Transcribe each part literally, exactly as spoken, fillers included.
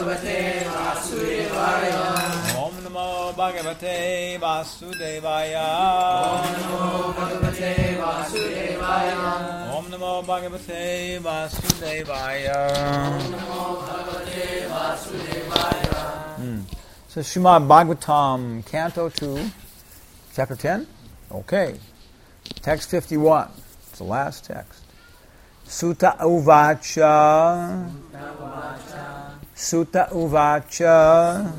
Bhagavate Vasudevaya. Om Namo Bhagavate Vasudevaya. Om Namo Bhagavate Vasudevaya. Om Namo Bhagavate Vasudevaya. Om Namo Bhagavate Vasudevaya. Hmm. So Srimad Bhagavatam, Canto two, Chapter ten? Okay. Text fifty-one. It's the last text. Sutta Uvacha. Sutta Uvacha.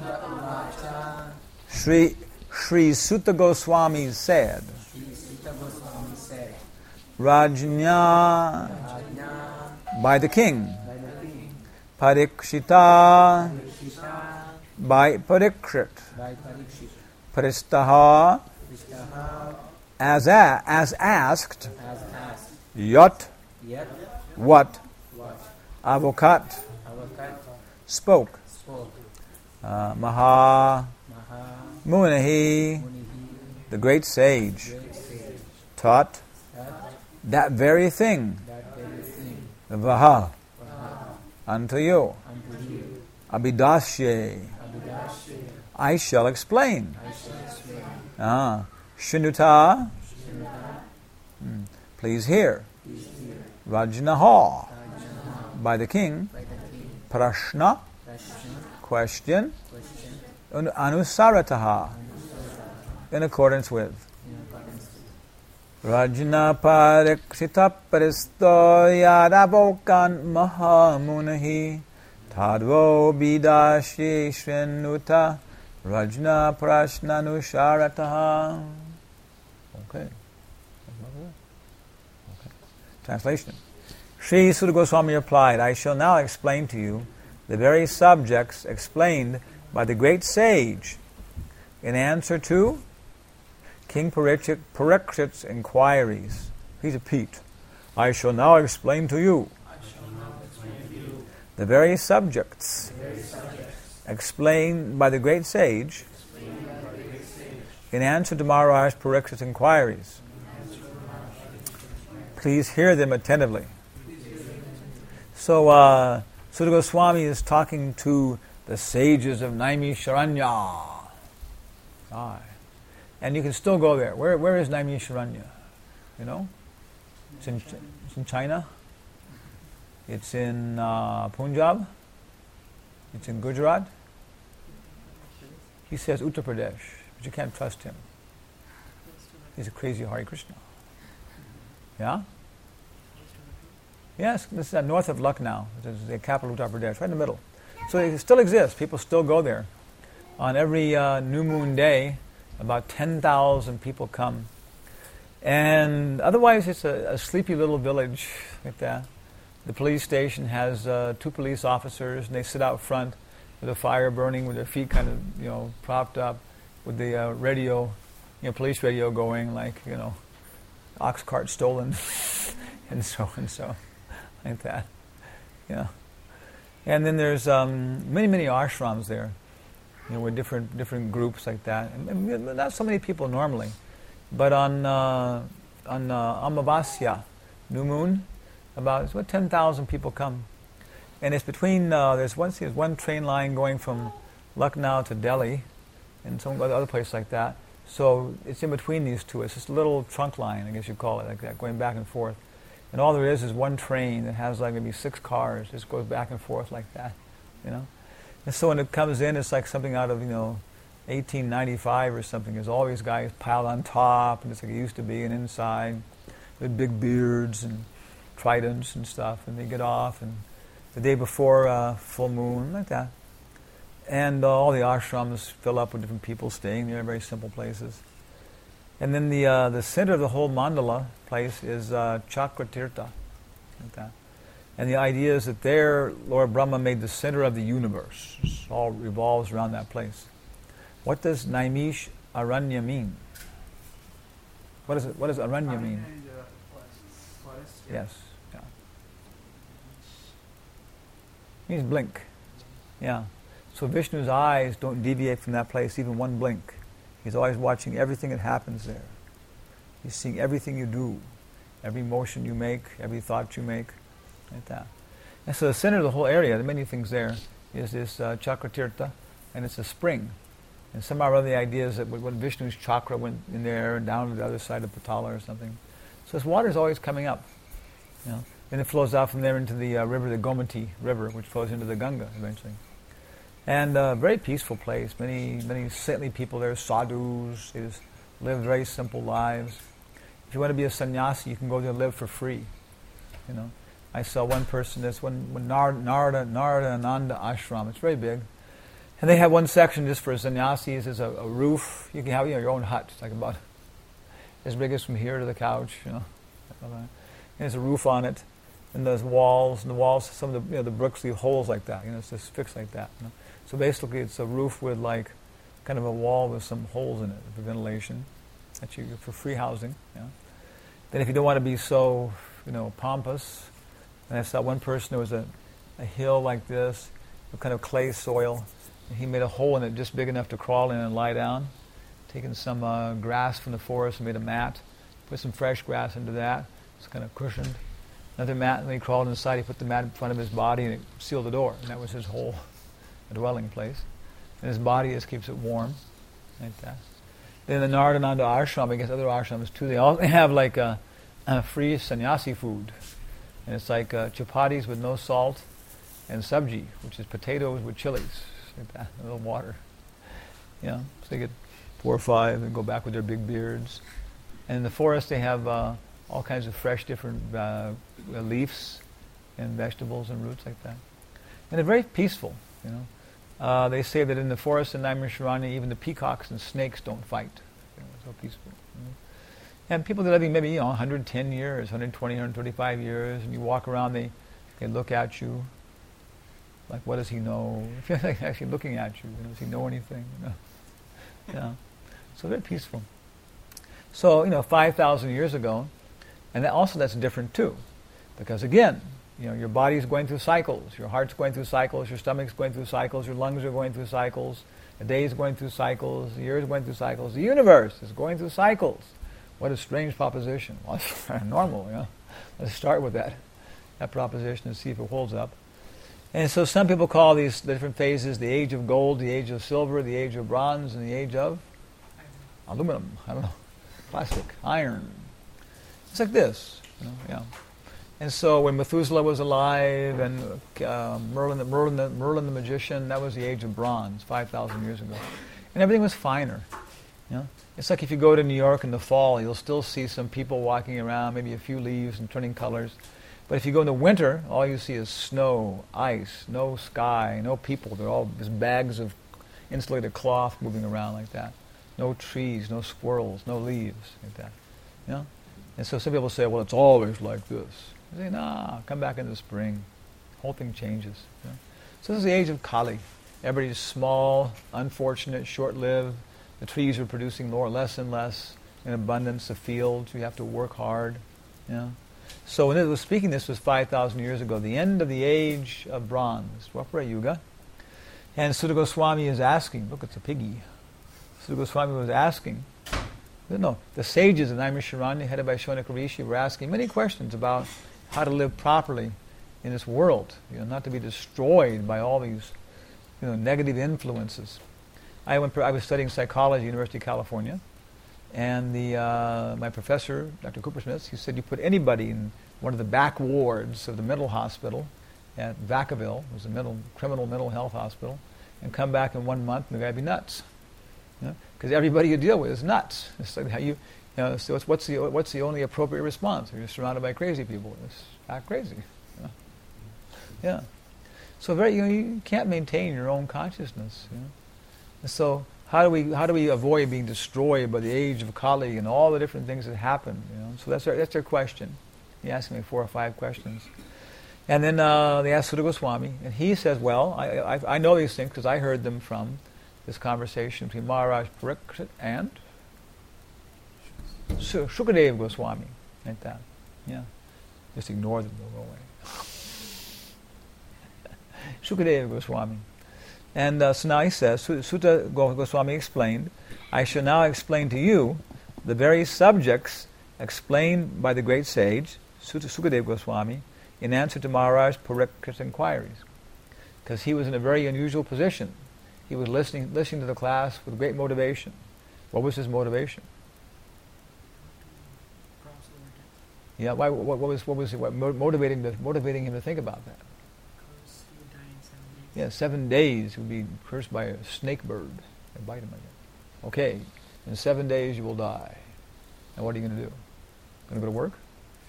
Sri, Sri Sutta Goswami said, Rajna, by the king. Parikshita, by Parikshit. Paristaha, as, a, as asked. Yat, what? Avokat, spoke. Uh, Maha, Munihi, the great sage, taught that very thing. Vaha, unto you. Abhidasye, I shall explain. Ah, Shinuta, hmm. Please hear. Rajnaha, by the king. Prashna, question. Anusarataha, in accordance with. Rajna parikshita paristo yadavokan mahamunahi tadvo bidashi shrenuta Rajna prashna nusharataha. Okay. Okay. Translation. Sri Sutta Goswami replied, I shall now explain to you the very subjects explained by the great sage in answer to King Parikshit, Parikshit's inquiries. Please repeat. I shall now explain to you, explain to you the very subjects, the very subjects explained by the great sage, by the great sage in answer to Maharaj Parikshit's inquiries. Please hear them attentively. So, uh, Sutta Goswami is talking to the sages of Naimisharanya. Aye. And you can still go there. Where Where is Naimisharanya? You know? It's in, it's in China. It's in uh, Punjab. It's in Gujarat. He says Uttar Pradesh, but you can't trust him. He's a crazy Hare Krishna. Yeah? Yes, this is uh, north of Lucknow. This is the capital of Uttar Pradesh, right in the middle. So it still exists. People still go there. On every uh, new moon day, about ten thousand people come. And otherwise, it's a, a sleepy little village like that. The police station has uh, two police officers, and they sit out front with a fire burning, with their feet kind of, you know, propped up, with the uh, radio, you know, police radio going, like, you know, ox cart stolen, and so and so, like that. Yeah. And then there's um, many, many ashrams there, you know, with different different groups like that. And, and not so many people normally, but on uh, on uh, Amavasya, new moon, about what ten thousand people come, and it's between. Uh, there's one there's one train line going from Lucknow to Delhi, and some other place like that. So it's in between these two. It's just a little trunk line, I guess you call it, like that, going back and forth. And all there is is one train that has like maybe six cars. It just goes back and forth like that, you know. And so when it comes in, it's like something out of, you know, eighteen ninety-five or something. There's all these guys piled on top, and it's like it used to be, and inside with big beards and tridents and stuff. And they get off, and the day before uh, full moon, like that. And uh, all the ashrams fill up with different people staying there, very simple places. And then the uh, the center of the whole mandala place is uh, Chakratirtha, like that. And the idea is that there, Lord Brahma made the center of the universe. It all revolves around that place. What does Naimish Aranya mean? What is it? What does Aranya mean? Yes. Yeah. It means blink. Yeah. So Vishnu's eyes don't deviate from that place even one blink. He's always watching everything that happens there. He's seeing everything you do, every motion you make, every thought you make, like that. And so the center of the whole area, there are many things there, is this uh, Chakratirtha, and it's a spring. And somehow or other the idea is that when Vishnu's chakra went in there and down to the other side of Patala or something. So this water is always coming up. You know? Then it flows out from there into the uh, river, the Gomati River, which flows into the Ganga eventually. And a uh, very peaceful place. Many many saintly people there, sadhus. They just live very simple lives. If you want to be a sannyasi, you can go there and live for free. You know, I saw one person. This one, one Narada, Narada, Narada Ananda Ashram. It's very big. And they have one section just for sannyasis. There's a, a roof. You can have you know, your own hut. It's like about as big as from here to the couch. You know, and there's a roof on it, and there's walls. And the walls, some of the you know, the bricks leave holes like that. You know, it's just fixed like that. You know? So basically, it's a roof with like kind of a wall with some holes in it for ventilation. That you for free housing. You know? Then, if you don't want to be so you know pompous, and I saw one person. There was a a hill like this, a kind of clay soil. He made a hole in it just big enough to crawl in and lie down. Taken some uh, grass from the forest and made a mat. Put some fresh grass into that. It's kind of cushioned. Another mat, and then he crawled inside. He put the mat in front of his body and it sealed the door. And that was his whole dwelling place. And his body just keeps it warm, like that. Then the Narayananda ashram, I guess other ashrams too, they all have like a, a free sannyasi food. And it's like uh, chapatis with no salt and sabji, which is potatoes with chilies. Like that, a little water. You know, so they get four or five and go back with their big beards. And in the forest they have uh, all kinds of fresh different uh, leaves and vegetables and roots like that. And they're very peaceful, you know. Uh, they say that in the forest in Naimisharanya even the peacocks and snakes don't fight. You know, so peaceful. You know. And people that are living maybe, you know, one hundred ten years, one hundred twenty, one hundred thirty-five years, and you walk around, they, they look at you. Like, what does he know? If you're like actually looking at you, you know, does he know anything? You know? Yeah. So very peaceful. So, you know, five thousand years ago, and that also that's different too. Because again, you know, your body is going through cycles. Your heart's going through cycles. Your stomach's going through cycles. Your lungs are going through cycles. The day is going through cycles. The year is going through cycles. The universe is going through cycles. What a strange proposition. Well, it's normal, you know. Let's start with that, that proposition and see if it holds up. And so some people call these the different phases the age of gold, the age of silver, the age of bronze, and the age of aluminum. I don't know, plastic, iron. It's like this, you know. Yeah. And so when Methuselah was alive, and uh, Merlin, the, Merlin, the, Merlin the magician, that was the age of bronze, five thousand years ago, and everything was finer. You know, it's like if you go to New York in the fall, you'll still see some people walking around, maybe a few leaves and turning colors. But if you go in the winter, all you see is snow, ice, no sky, no people. They're all just bags of insulated cloth moving around like that. No trees, no squirrels, no leaves like that. You know? And so some people say, well, it's always like this. I say, nah, come back in the spring. The whole thing changes. You know? So this is the age of Kali. Everybody's small, unfortunate, short-lived. The trees are producing more, less and less in abundance. The fields, you have to work hard. You know? So when it was speaking, this was five thousand years ago, the end of the age of bronze, Dwapara Yuga. And Sutta Goswami is asking, look, it's a piggy. Sutta Goswami was asking, no, the sages in Naimisharanya, headed by Shonaka Rishi, were asking many questions about how to live properly in this world, you know, not to be destroyed by all these, you know, negative influences. I went. I was studying psychology at University of California. And the uh, my professor, Doctor Coopersmith, he said you put anybody in one of the back wards of the mental hospital at Vacaville, it was a mental, criminal mental health hospital, and come back in one month and the guy would be nuts. Because you know? Everybody you deal with is nuts. It's like how you, you know, so it's, what's the what's the only appropriate response? You're surrounded by crazy people. Just act crazy. You know? Yeah. So very, you know, you can't maintain your own consciousness. You know? And so. How do we how do we avoid being destroyed by the age of Kali and all the different things that happen? You know? So that's their, that's their question. He asked me four or five questions. And then uh, they asked Sutta Goswami, and he says, well, I, I, I know these things because I heard them from this conversation between Maharaj Parikshit and Shukadeva Goswami. Like that. Yeah. Just ignore them, they'll go away. Shukadeva Goswami. And uh, so now he says, Sutta Goswami explained, I shall now explain to you the very subjects explained by the great sage, Sutta Sukadeva Goswami, in answer to Maharaj Parikshit's inquiries. because he was in a very unusual position. He was listening listening to the class with great motivation. What was his motivation? Cross over death. Yeah, why? What, what was what was what mo- motivating to, motivating him to think about that? Because he would die in seven days. Yeah, seven days he would be cursed by a snake bird and bite him again. Okay, in seven days you will die. Now what are you going to do? Going to go to work?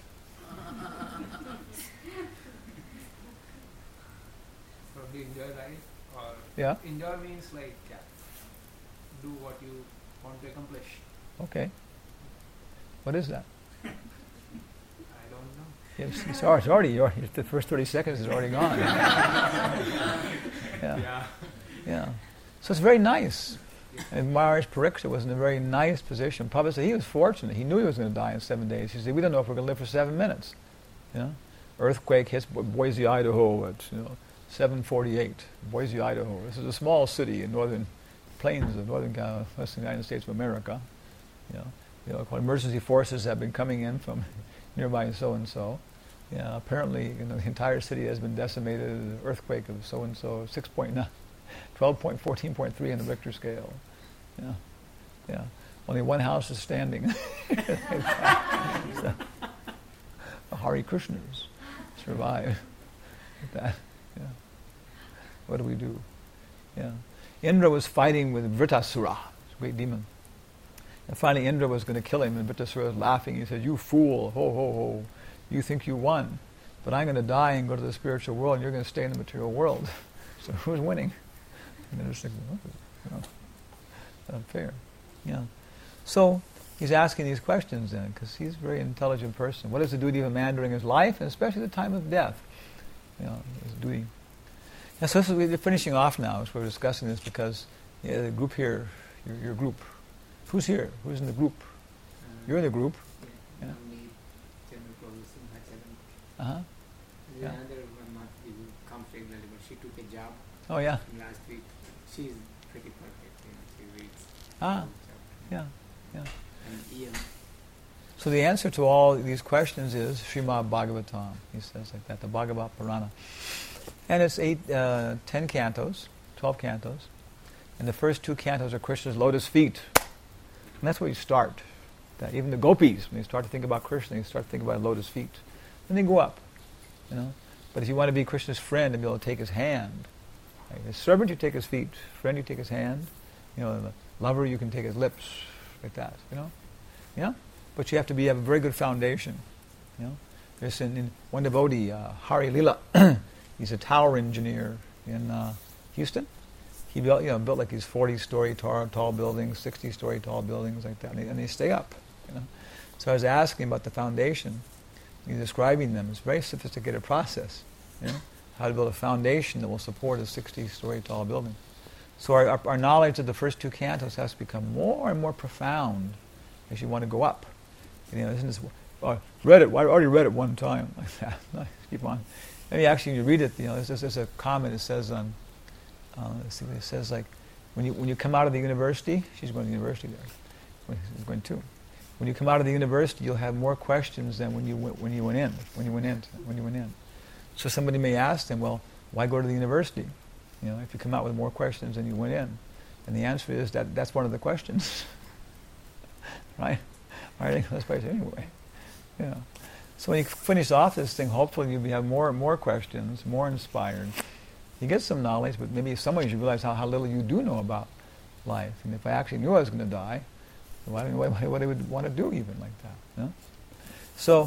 Probably enjoy life, or Yeah. enjoy means like yeah, do what you want to accomplish. Okay. What is that? I don't know. It's, it's already, it's already, already, the first thirty seconds is already gone. yeah. Yeah. Yeah. So it's very nice. And Maharaj Parikshit was in a very nice position. Prabhupada said he was fortunate. He knew he was going to die in seven days. He said, we don't know if we're going to live for seven minutes. You know? Earthquake hits Bo- Boise, Idaho at you know, seven forty-eight. Boise, Idaho. This is a small city in northern plains of northern uh, western United States of America. You know, you know, emergency forces have been coming in from nearby so-and-so. Yeah, apparently you know, the entire city has been decimated. An earthquake of so-and-so, six point nine. twelve point fourteen point three on the Richter scale. Yeah, yeah. Only one house is standing. So, the Hare Krishnas survive with that. Yeah. What do we do? Yeah. Indra was fighting with Vritasura, a great demon. And finally Indra was going to kill him, and Vritasura was laughing. He said, "You fool! Ho ho ho! You think you won, but I'm going to die and go to the spiritual world, and you're going to stay in the material world. So who's winning?" And they're just like, oh, you know, unfair. Yeah. So he's asking these questions then, because he's a very intelligent person. What is the duty of a man during his life, and especially the time of death? You know, his duty. And so this is, we're finishing off now, as we're discussing this, because yeah, the group here, your, your group. Who's here? Who's in the group? You're in the group. Yeah. Yeah. Only General Professor Hacharan. Uh-huh. The Yeah. other one not able to come regularly, but she took a job Oh, yeah. last week. She's pretty perfect. You know, she reads. Ah, all the chapters. yeah, yeah. And Ian. So the answer to all these questions is Srimad Bhagavatam. He says like that, the Bhagavad Purana. And it's eight, uh, ten cantos, twelve cantos. And the first two cantos are Krishna's lotus feet. And that's where you start. That even the gopis, when you start to think about Krishna, you start to think about lotus feet. And then go up. You know. But if you want to be Krishna's friend and be able to take his hand, like his servant you take his feet, friend you take his hand, you know, the lover you can take his lips, like that, you know. Yeah? But you have to be have a very good foundation. You know, there's in, in one devotee, uh, Hari Lila. He's a tower engineer in uh, Houston. He built, you know, built like these forty-story tall, tall buildings, sixty-story tall buildings, like that, and they, and they stay up. You know, so I was asking about the foundation. He's describing them. It's a very sophisticated process. You know, how to build a foundation that will support a sixty-story tall building. So our, our, our knowledge of the first two cantos has to become more and more profound as you want to go up. You know, isn't this, oh, read it. I already read it one time. Like that. No, keep on. Maybe actually, when you read it, you know, there's, there's a comment. It says, um, uh, let's see, it says like, when you when you come out of the university, she's going to the university there. She's going too. When you come out of the university, you'll have more questions than when you went, when you went in. When you went in. When you went in. So somebody may ask them, well, why go to the university? You know, if you come out with more questions than you went in, and the answer is that that's one of the questions, right? I think that's place anyway. Yeah. So when you finish off this thing, hopefully you'll have more and more questions, more inspired. You get some knowledge, but maybe in some ways you realize how, how little you do know about life. And if I actually knew I was going to die, why do what, what I would want to do even like that? You know? So,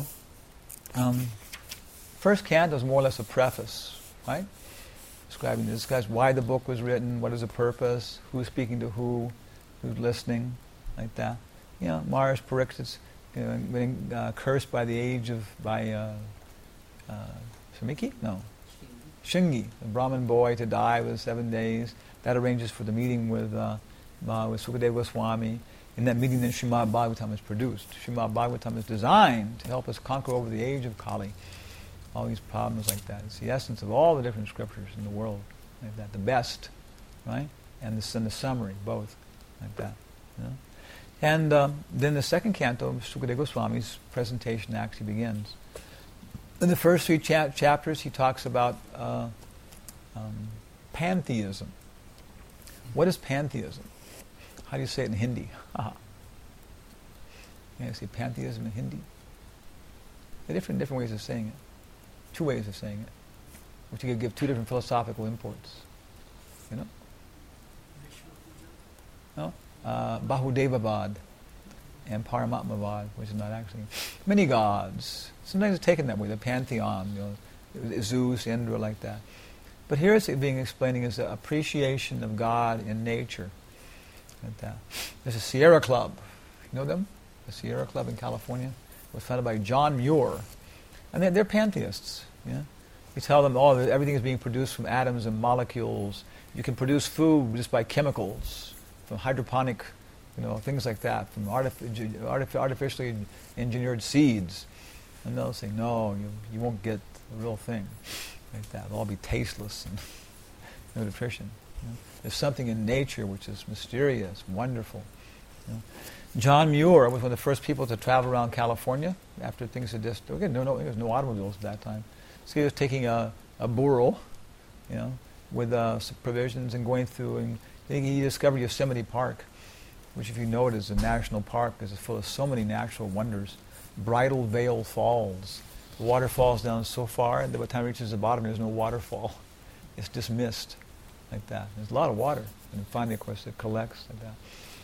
um, first canto is more or less a preface, right? Describing this guy's why the book was written, what is the purpose, who's speaking to who, who's listening, like that. You know, Maharaj Parikshit's you know, getting uh, cursed by the age of, by uh, uh, Shamiki? No. Shingi, the Brahmin boy to die with seven days. That arranges for the meeting with, uh, uh, with Sukadeva Goswami. In that meeting then Srimad Bhagavatam is produced. Srimad Bhagavatam is designed to help us conquer over the age of Kali. All these problems like that. It's the essence of all the different scriptures in the world. Like that. The best, right? And the, and the summary, both. Like that. You know? And um, then the second canto of Sukadeva Goswami's presentation actually begins. In the first three cha- chapters, he talks about uh, um, pantheism. What is pantheism? How do you say it in Hindi? Haha. Yeah, you say pantheism in Hindi. There are different, different ways of saying it. Two ways of saying it. Which you could give two different philosophical imports. You know? No? Uh, Bahudevavad and Paramatmavad, which is not actually many gods. Sometimes it's taken that way, the pantheon, you know, Zeus, Indra, like that. But here it's being explaining as an appreciation of God in nature. Like that. There's a Sierra Club. You know them? The Sierra Club in California. It was founded by John Muir. And they're, they're pantheists. Yeah? You tell them, oh, everything is being produced from atoms and molecules. You can produce food just by chemicals, from hydroponic, you know, things like that, from artific- artif- artificially engineered seeds. And they'll say, no, you, you won't get the real thing. Like that. It'll all be tasteless and no nutrition. You know? There's something in nature which is mysterious, wonderful. You know? John Muir was one of the first people to travel around California after things had just, again, no, no, there was no automobiles at that time. So he was taking a, a burro, you know, with uh, some provisions and going through, and he discovered Yosemite Park, which, if you know it, is a national park because it's full of so many natural wonders. Bridal Veil Falls. The water falls down so far, and by the time it reaches the bottom, there's no waterfall. It's just mist, like that. There's a lot of water, and finally, of course, it collects like that.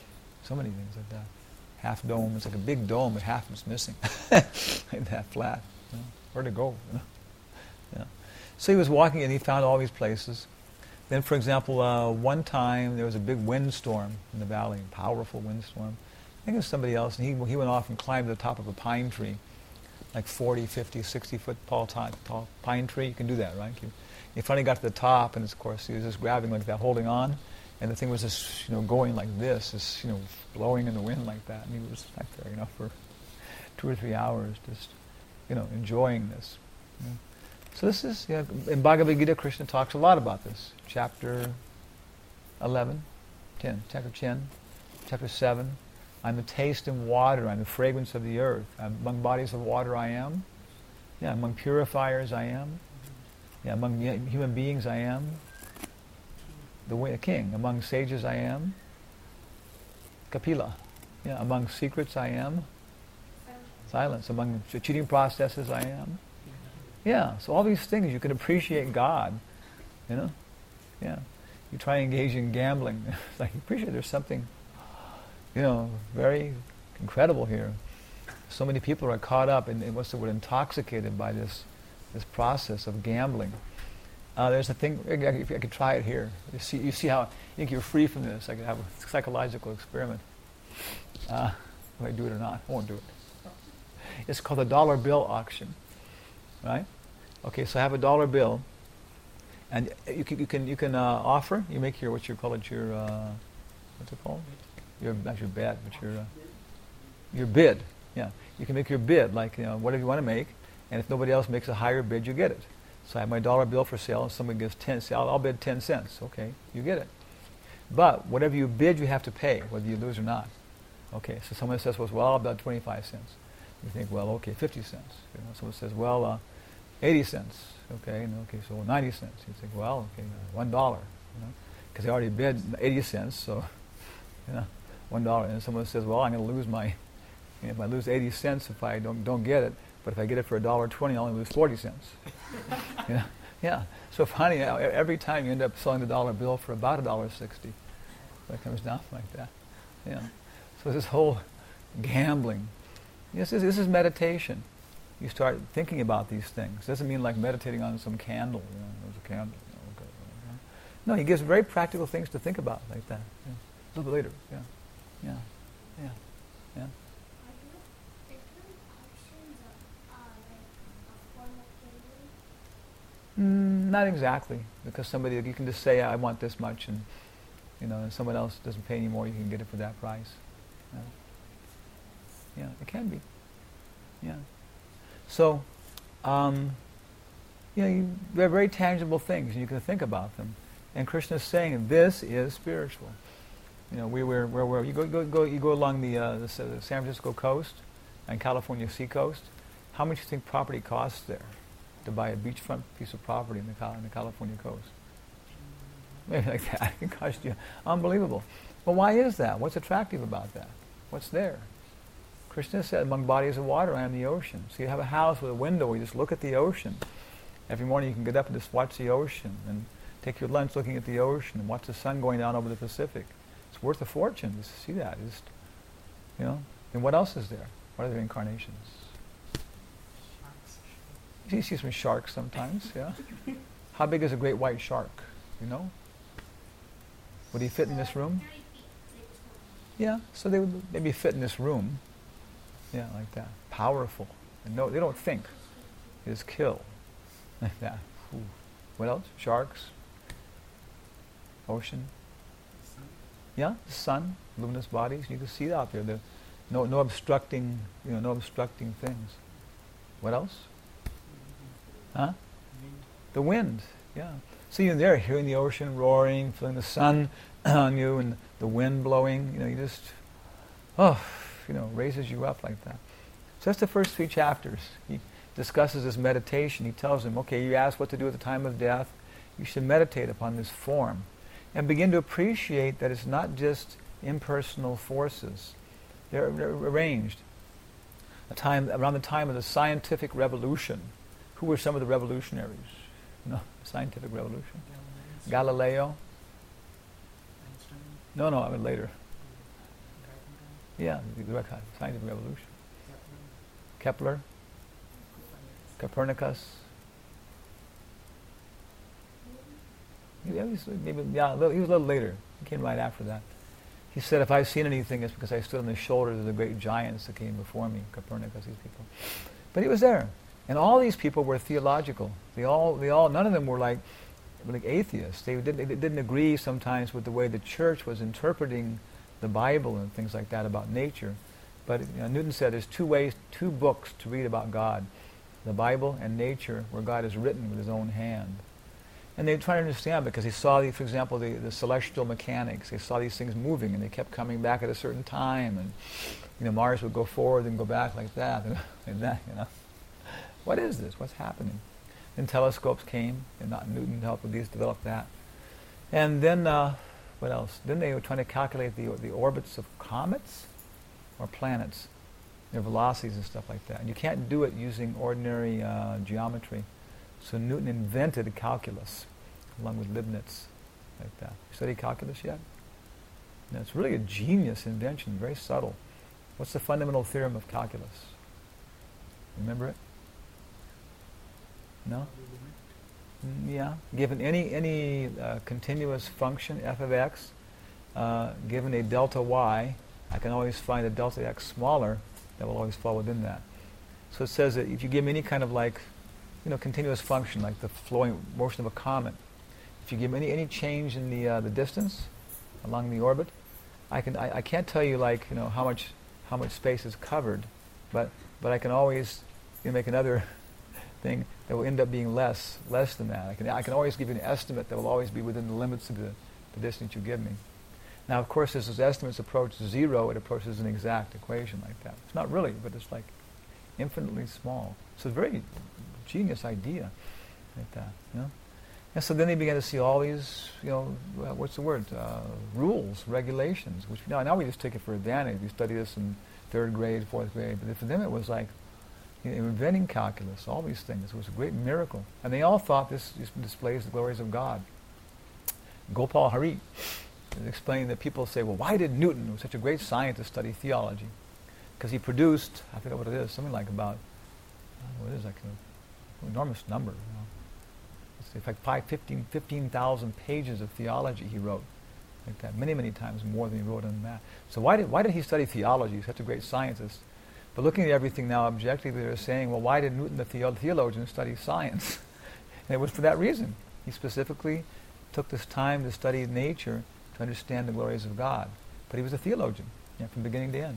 So many things like that. Half dome, it's like a big dome, but half is missing. Like that, flat. You know? Where to go? You know? Yeah. So he was walking, and he found all these places. Then, for example, uh, one time there was a big windstorm in the valley, a powerful windstorm. I think it was somebody else, and he, he went off and climbed to the top of a pine tree, like forty, fifty, sixty foot tall, tall pine tree. You can do that, right? You, he finally got to the top, and of course he was just grabbing like that, holding on, and the thing was just, you know, going like this, just, you know, blowing in the wind like that, and he was back there, you know, for two or three hours, just, you know, enjoying this. You know. So this is, you know, in Bhagavad Gita, Krishna talks a lot about this. Chapter eleven, ten, chapter ten, chapter seven. I'm the taste and water, I'm the fragrance of the earth. I'm among bodies of water I am. Yeah, among purifiers I am. Yeah, among human beings I am. The way, a king. Among sages I am. Kapila. Yeah, among secrets I am. Silence. Among cheating processes I am. Yeah, so all these things, you can appreciate God, you know? Yeah. You try and engage in gambling. It's like, you appreciate there's something, you know, very incredible here. So many people are caught up in, in what's the word, intoxicated by this this process of gambling. Uh, there's a thing, if I could try it here. You see, you see how, you think you're free from this. I could have a psychological experiment. Uh, if I do it or not, I won't do it. It's called the dollar bill auction. Right? Okay, so I have a dollar bill, and you can you can you can uh, offer. You make your what you call it your uh, what's it called? Your not your bet, but your uh, your bid. Yeah, you can make your bid, like, you know, whatever you want to make, and if nobody else makes a higher bid, you get it. So I have my dollar bill for sale, and somebody gives ten. Say, I'll, I'll bid ten cents. Okay, you get it. But whatever you bid, you have to pay, whether you lose or not. Okay, so someone says, well, I'll bet twenty-five cents. You think, well, okay, fifty cents. You know, someone says, well, uh, eighty cents. Okay, and okay, so ninety cents. You think, well, okay, one dollar. You know, because they already bid eighty cents, so you know, one dollar. And someone says, well, I'm going to lose my. You know, if I lose eighty cents, if I don't don't get it, but if I get it for a dollar twenty, I only lose forty cents. You know? Yeah. So finally, every time you end up selling the dollar bill for about a dollar sixty. That comes down like that. Yeah. So this whole gambling. This is, this is meditation. You start thinking about these things. It doesn't mean like meditating on some candle. You know, there's a candle. You know, okay, okay. No, he gives very practical things to think about like that. Yeah. A little bit later. Yeah. Yeah. Yeah. Yeah. Mm, not exactly, because somebody, you can just say, I want this much, and you know, and someone else doesn't pay any more, you can get it for that price. Yeah. Yeah, it can be. Yeah. So, um, you know, you, they're very tangible things, and you can think about them. And Krishna is saying, this is spiritual. You know, we were where where you go go go you go along the, uh, the San Francisco coast and California sea coast. How much do you think property costs there to buy a beachfront piece of property in the, Cal- in the California coast? Maybe like that. It can cost you. Unbelievable. But why is that? What's attractive about that? What's there? Krishna said, among bodies of water, I am the ocean. So you have a house with a window where you just look at the ocean. Every morning you can get up and just watch the ocean and take your lunch looking at the ocean and watch the sun going down over the Pacific. It's worth a fortune just to see that. Just, you know. And what else is there? What other incarnations? Sharks. You see some sharks sometimes, yeah. How big is a great white shark? You know? Would he fit in this room? Yeah, so they would maybe fit in this room. Yeah, like that. Powerful. And no, they don't think. They just kill. Like that. Ooh. What else? Sharks. Ocean. Sun. Yeah, the sun, luminous bodies. You can see it out there. The, no, no obstructing, you know, no obstructing things. What else? Huh? Wind. The wind. Yeah. So you're there, hearing the ocean roaring, feeling the sun on you, and the wind blowing. You know, you just, oh, you know, raises you up like that. So that's the first three chapters. He discusses this meditation. He tells him, okay, you ask what to do at the time of death. You should meditate upon this form and begin to appreciate that it's not just impersonal forces. They're, they're arranged. A time around the time of the scientific revolution. Who were some of the revolutionaries? No, scientific revolution. Galileo. Galileo. Einstein. No, no, I mean later. Galileo. Yeah, the, the scientific revolution. Kepler. Kepler, Copernicus. Yeah, he was maybe yeah, a little, he was a little later. He came right after that. He said, if I've seen anything, it's because I stood on the shoulders of the great giants that came before me, Copernicus, these people. But he was there. And all these people were theological. They all, they all, none of them were like, like atheists. They didn't, they didn't agree sometimes with the way the church was interpreting the Bible and things like that about nature. But you know, Newton said there's two ways, two books to read about God. The Bible and nature, where God is written with his own hand. And they try to understand because they saw, the, for example, the, the celestial mechanics. They saw these things moving and they kept coming back at a certain time. And you know, Mars would go forward and go back like that, and like that, you know. What is this? What's happening? Then telescopes came, and not Newton helped with these, develop that. And then, uh, what else? Then they were trying to calculate the the orbits of comets or planets, their velocities and stuff like that. And you can't do it using ordinary uh, geometry. So Newton invented calculus, along with Leibniz, like that. You studied calculus yet? No, it's really a genius invention, very subtle. What's the fundamental theorem of calculus? Remember it? No? Mm, yeah. Given any any uh, continuous function, f of x, uh, given a delta y, I can always find a delta x smaller that will always fall within that. So it says that if you give me any kind of like, you know, continuous function, like the flowing motion of a comet, if you give me any any change in the uh, the distance along the orbit, I can I, I can't tell you like you know how much how much space is covered, but but I can always you know, make another thing that will end up being less less than that. I can I can always give you an estimate that will always be within the limits of the, the distance you give me. Now, of course, as those estimates approach zero, it approaches an exact equation like that. It's not really, but it's like infinitely small. It's a very genius idea like that, you know. And so then they began to see all these, you know, uh, what's the word? Uh, rules, regulations, which now now we just take it for granted. We study this in third grade, fourth grade, but for them it was like, you know, inventing calculus, all these things. It was a great miracle. And they all thought this, this displays the glories of God. Gopal Hari explained that people say, well, why did Newton, who was such a great scientist, study theology? Because he produced, I forget what it is, something like about, uh, what is that, an enormous number. You know? It's in fact five, fifteen, fifteen thousand pages of theology he wrote. Like that, many, many times more than he wrote on that. So why did, why did he study theology? He's such a great scientist. But looking at everything now objectively, they're saying, well, why did Newton, the theo- theologian, study science? And it was for that reason. He specifically took this time to study nature to understand the glories of God. But he was a theologian, yeah, from beginning to end.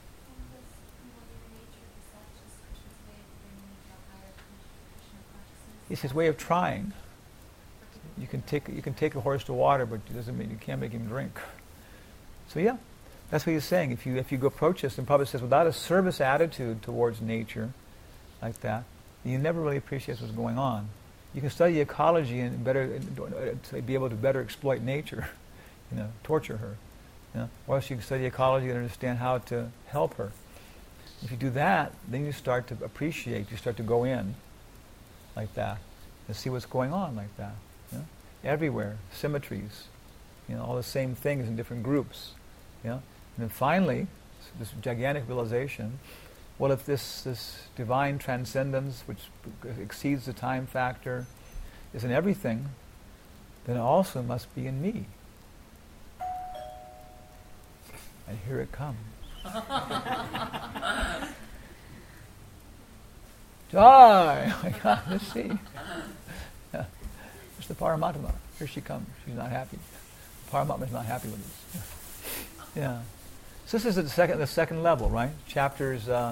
It's his way of trying. You can take you can take a horse to water, but it doesn't mean you can't make him drink. So yeah. That's what he's saying. If you if you go approach this, and Prabhupada says, without a service attitude towards nature, like that, you never really appreciate what's going on. You can study ecology and better to be able to better exploit nature, you know, torture her. You know, or else you can study ecology and understand how to help her. If you do that, then you start to appreciate. You start to go in like that and see what's going on like that. You know? Everywhere, symmetries. You know, all the same things in different groups. You know? And then finally, this gigantic realization. Well, if this, this divine transcendence, which exceeds the time factor, is in everything, then it also must be in me. And here it comes. Joy! Oh my God, let's see. Yeah. It's the Paramatma. Here she comes. She's not happy. Paramatma's not happy with us. Yeah. So this is the second, the second level, right? Chapters uh,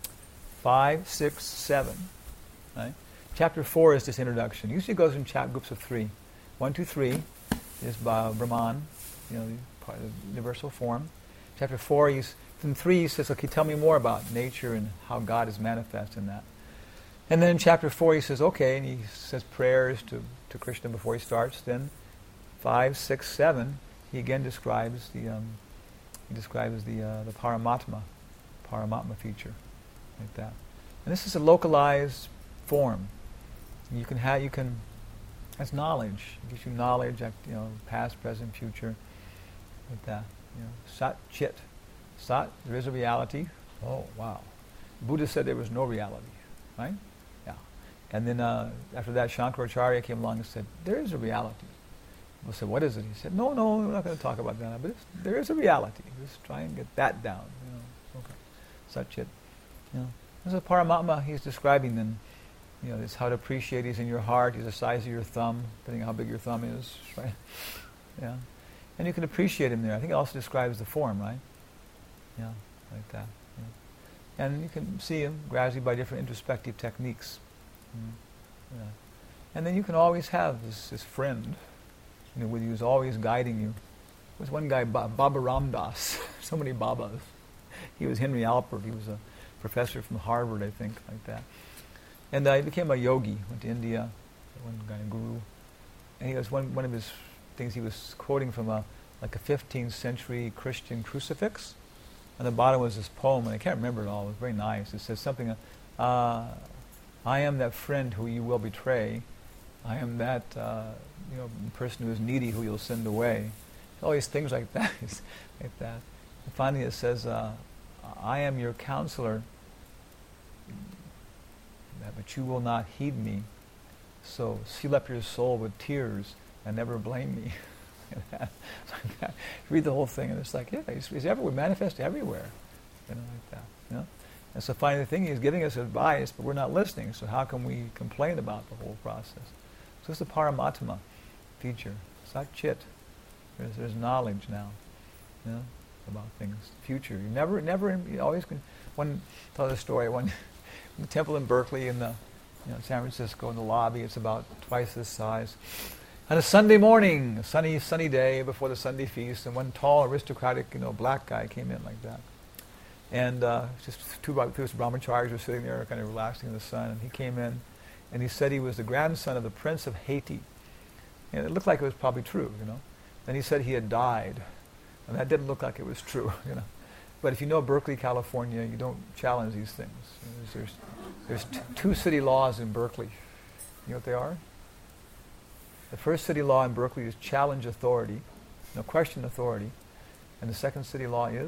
five, six, seven. Right? Chapter four is this introduction. Usually it goes in chap groups of three. One, two, three is by Brahman, you know, part of the universal form. Chapter four, he's in three, he says, okay, tell me more about nature and how God is manifest in that. And then in chapter four, he says, okay, and he says prayers to, to Krishna before he starts. Then five, six, seven, he again describes the um, he describes the uh, the Paramatma, Paramatma feature, like that. And this is a localized form. You can have, you can, that's knowledge. It gives you knowledge, you know, past, present, future, like that. You know, Sat Chit. Sat, there is a reality. Oh, wow. Buddha said there was no reality, right? Yeah. And then uh, after that, Shankaracharya came along and said, there is a reality. People said, what is it? He said, no, no, we're not going to talk about that. But it's, there is a reality. Just try and get that down. You know, okay. Sat Chit. You know, this is Paramatma. He's describing then, you know, it's how to appreciate. He's in your heart. He's the size of your thumb, depending on how big your thumb is, right? Yeah. And you can appreciate him there. I think it also describes the form, right? Yeah, like that. Yeah. And you can see him gradually by different introspective techniques. Mm. Yeah. And then you can always have this, this friend, you know, with you who's always guiding you. There was one guy, ba- Baba Ramdas, so many Babas. He was Henry Alpert. He was a professor from Harvard, I think, like that. And uh, he became a yogi, went to India, one guy, guru. And he was one, one of his things he was quoting from a like a fifteenth century Christian crucifix. On the bottom was this poem, and I can't remember it all. It was very nice. It says something, uh, I am that friend who you will betray. I am that uh, you know person who is needy who you'll send away. All these things like that. like that. And finally it says, uh, I am your counselor, but you will not heed me. So seal up your soul with tears and never blame me. Read the whole thing, and it's like, yeah, he's, he's everywhere, manifest everywhere, you know, like that. You know, and so finally, the thing is giving us advice, but we're not listening. So how can we complain about the whole process? So it's the Paramatma feature. Sat Chit. There's, there's knowledge now, you know, about things. Future. You never, never, you always can. One tell the story. One the temple in Berkeley, in the, you know, San Francisco, in the lobby. It's about twice this size. On a Sunday morning, a sunny, sunny day before the Sunday feast, and one tall, aristocratic, you know, black guy came in like that. And uh, just two, two brahmacharis were sitting there kind of relaxing in the sun, and he came in, and he said he was the grandson of the Prince of Haiti. And it looked like it was probably true, you know. Then he said he had died, and that didn't look like it was true, you know. But if you know Berkeley, California, you don't challenge these things. There's, there's, there's t- two city laws in Berkeley. You know what they are? The first city law in Berkeley is challenge authority, no question authority. And the second city law is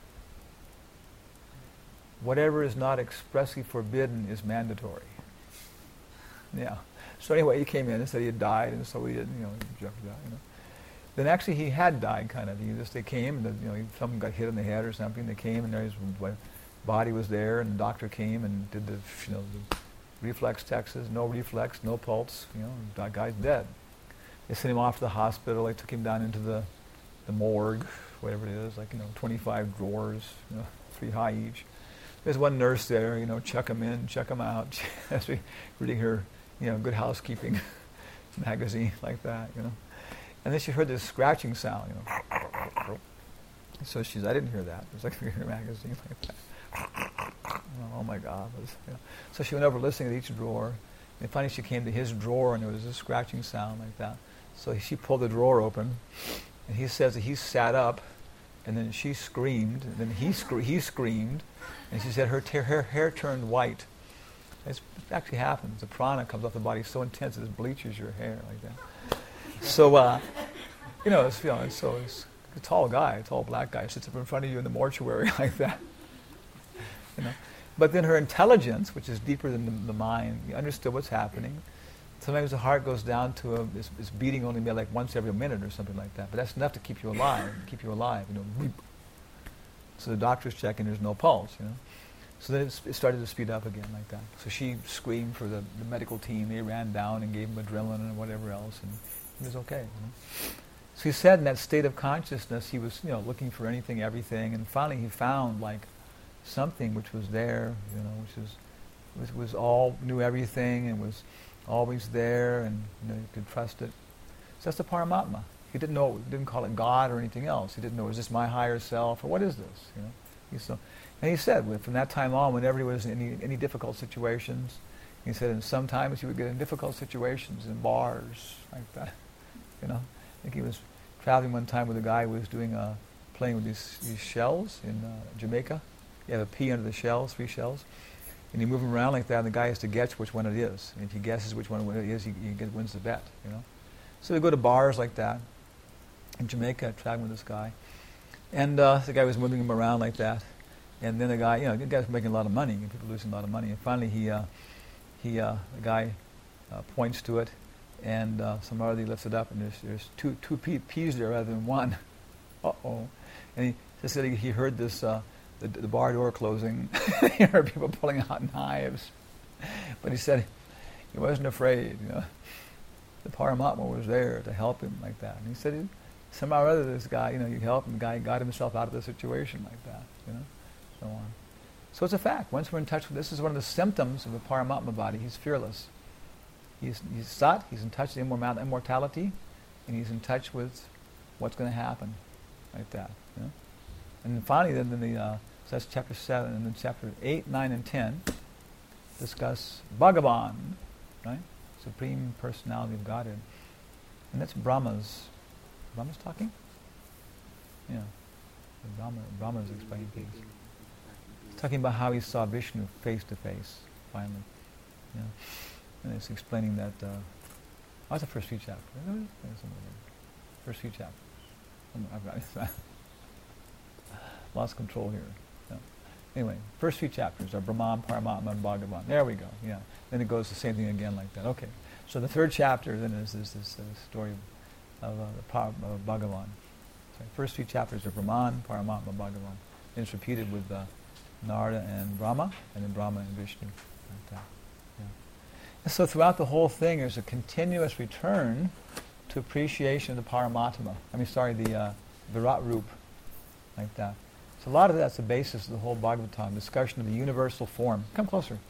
whatever is not expressly forbidden is mandatory. Yeah. So anyway, he came in and said he had died, and so he didn't, you know, jumped out, you know. Then actually he had died, kind of. He just they came, and the, you know, someone got hit in the head or something. They came, and his body was there, and the doctor came and did the, you know, the reflex tests. No reflex, no pulse. You know, that guy's dead. They sent him off to the hospital. They took him down into the, the morgue, whatever it is, like, you know, twenty-five drawers, you know, three high each. There's one nurse there, you know, check him in, check him out. She's reading her, you know, Good Housekeeping magazine like that, you know. And then she heard this scratching sound, you know. So she's, I didn't hear that. It was like reading her magazine like that. Oh my God. Was, you know. So she went over listening to each drawer. And finally she came to his drawer and there was a scratching sound like that. So she pulled the drawer open, and he says that he sat up, and then she screamed, and then he scre- he screamed, and she said her, t- her hair turned white. It's, it actually happens. The prana comes off the body so intense that it bleaches your hair like that. So, uh, you know, it's, you know, it's, so it's a tall guy, a tall black guy sits up in front of you in the mortuary like that. You know, but then her intelligence, which is deeper than the, the mind, understood what's happening. Sometimes the heart goes down to a, it's, it's beating only maybe like once every minute or something like that. But that's enough to keep you alive, keep you alive. You know, weep. So the doctor's checking, there's no pulse. You know, so then it, it started to speed up again like that. So she screamed for the, the medical team. They ran down and gave him adrenaline and whatever else, and he was okay. You know? So he said in that state of consciousness, he was, you know, looking for anything, everything, and finally he found like something which was there, you know, which was was, was all knew everything and was always there, and you know, you could trust it. So that's the Paramatma. He didn't know, he didn't call it God or anything else. He didn't know, is this my higher self or what is this? You know, he so, and he said, well, from that time on, whenever he was in any, any difficult situations, he said, and sometimes he would get in difficult situations in bars like that. You know, I think he was traveling one time with a guy who was doing uh, playing with these, these shells in uh, Jamaica. You have a pea under the shells, three shells, and you move them around like that, and the guy has to guess which one it is. And if he guesses which one it is, he, he gets, wins the bet. You know, so we go to bars like that in Jamaica, traveling with this guy, and uh, the guy was moving him around like that, and then the guy, you know, the guy's making a lot of money, and people losing a lot of money, and finally he, uh, he, uh, the guy uh, points to it. And uh, somebody lifts it up, and there's, there's two two pe- peas there rather than one. Uh-oh. And he just said he, he heard this, uh, the, the bar door closing. He heard people pulling out knives. But he said he wasn't afraid. You know, the Paramatma was there to help him like that. And he said he, somehow or other this guy, you know, you help him. The guy got himself out of the situation like that. You know, so on. So it's a fact. Once we're in touch with this, is one of the symptoms of the Paramatma body. He's fearless. He's, he's sat, he's in touch with immortality, and he's in touch with what's going to happen, like that. You know? And then finally, then, then the, uh, so that's chapter seven, and then chapter eight, nine, and ten discuss Bhagavan, right? Supreme Personality of Godhead. And that's Brahma's, Brahma's talking? Yeah. Brahma, Brahma's explaining things. He's talking about how he saw Vishnu face to face, finally. Yeah. And it's explaining that, uh, oh, that's the first few chapters. First few chapters. I've got lost control here. No. Anyway, first few chapters are Brahman, Paramatma, and Bhagavan. There we go, yeah. Then it goes the same thing again like that. Okay. So the third chapter then is this, this uh, story of uh, the par- of Bhagavan. So first few chapters are Brahman, Paramatma, Bhagavan. Then it's repeated with uh, Narada and Brahma, and then Brahma and Vishnu. Like that. And so throughout the whole thing, there's a continuous return to appreciation of the Paramatma. I mean, sorry, the uh, Virat Rup, like that. So a lot of that's the basis of the whole Bhagavatam, discussion of the universal form. Come closer.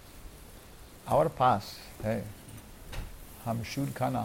Our pass. Hey. Ham shud kana.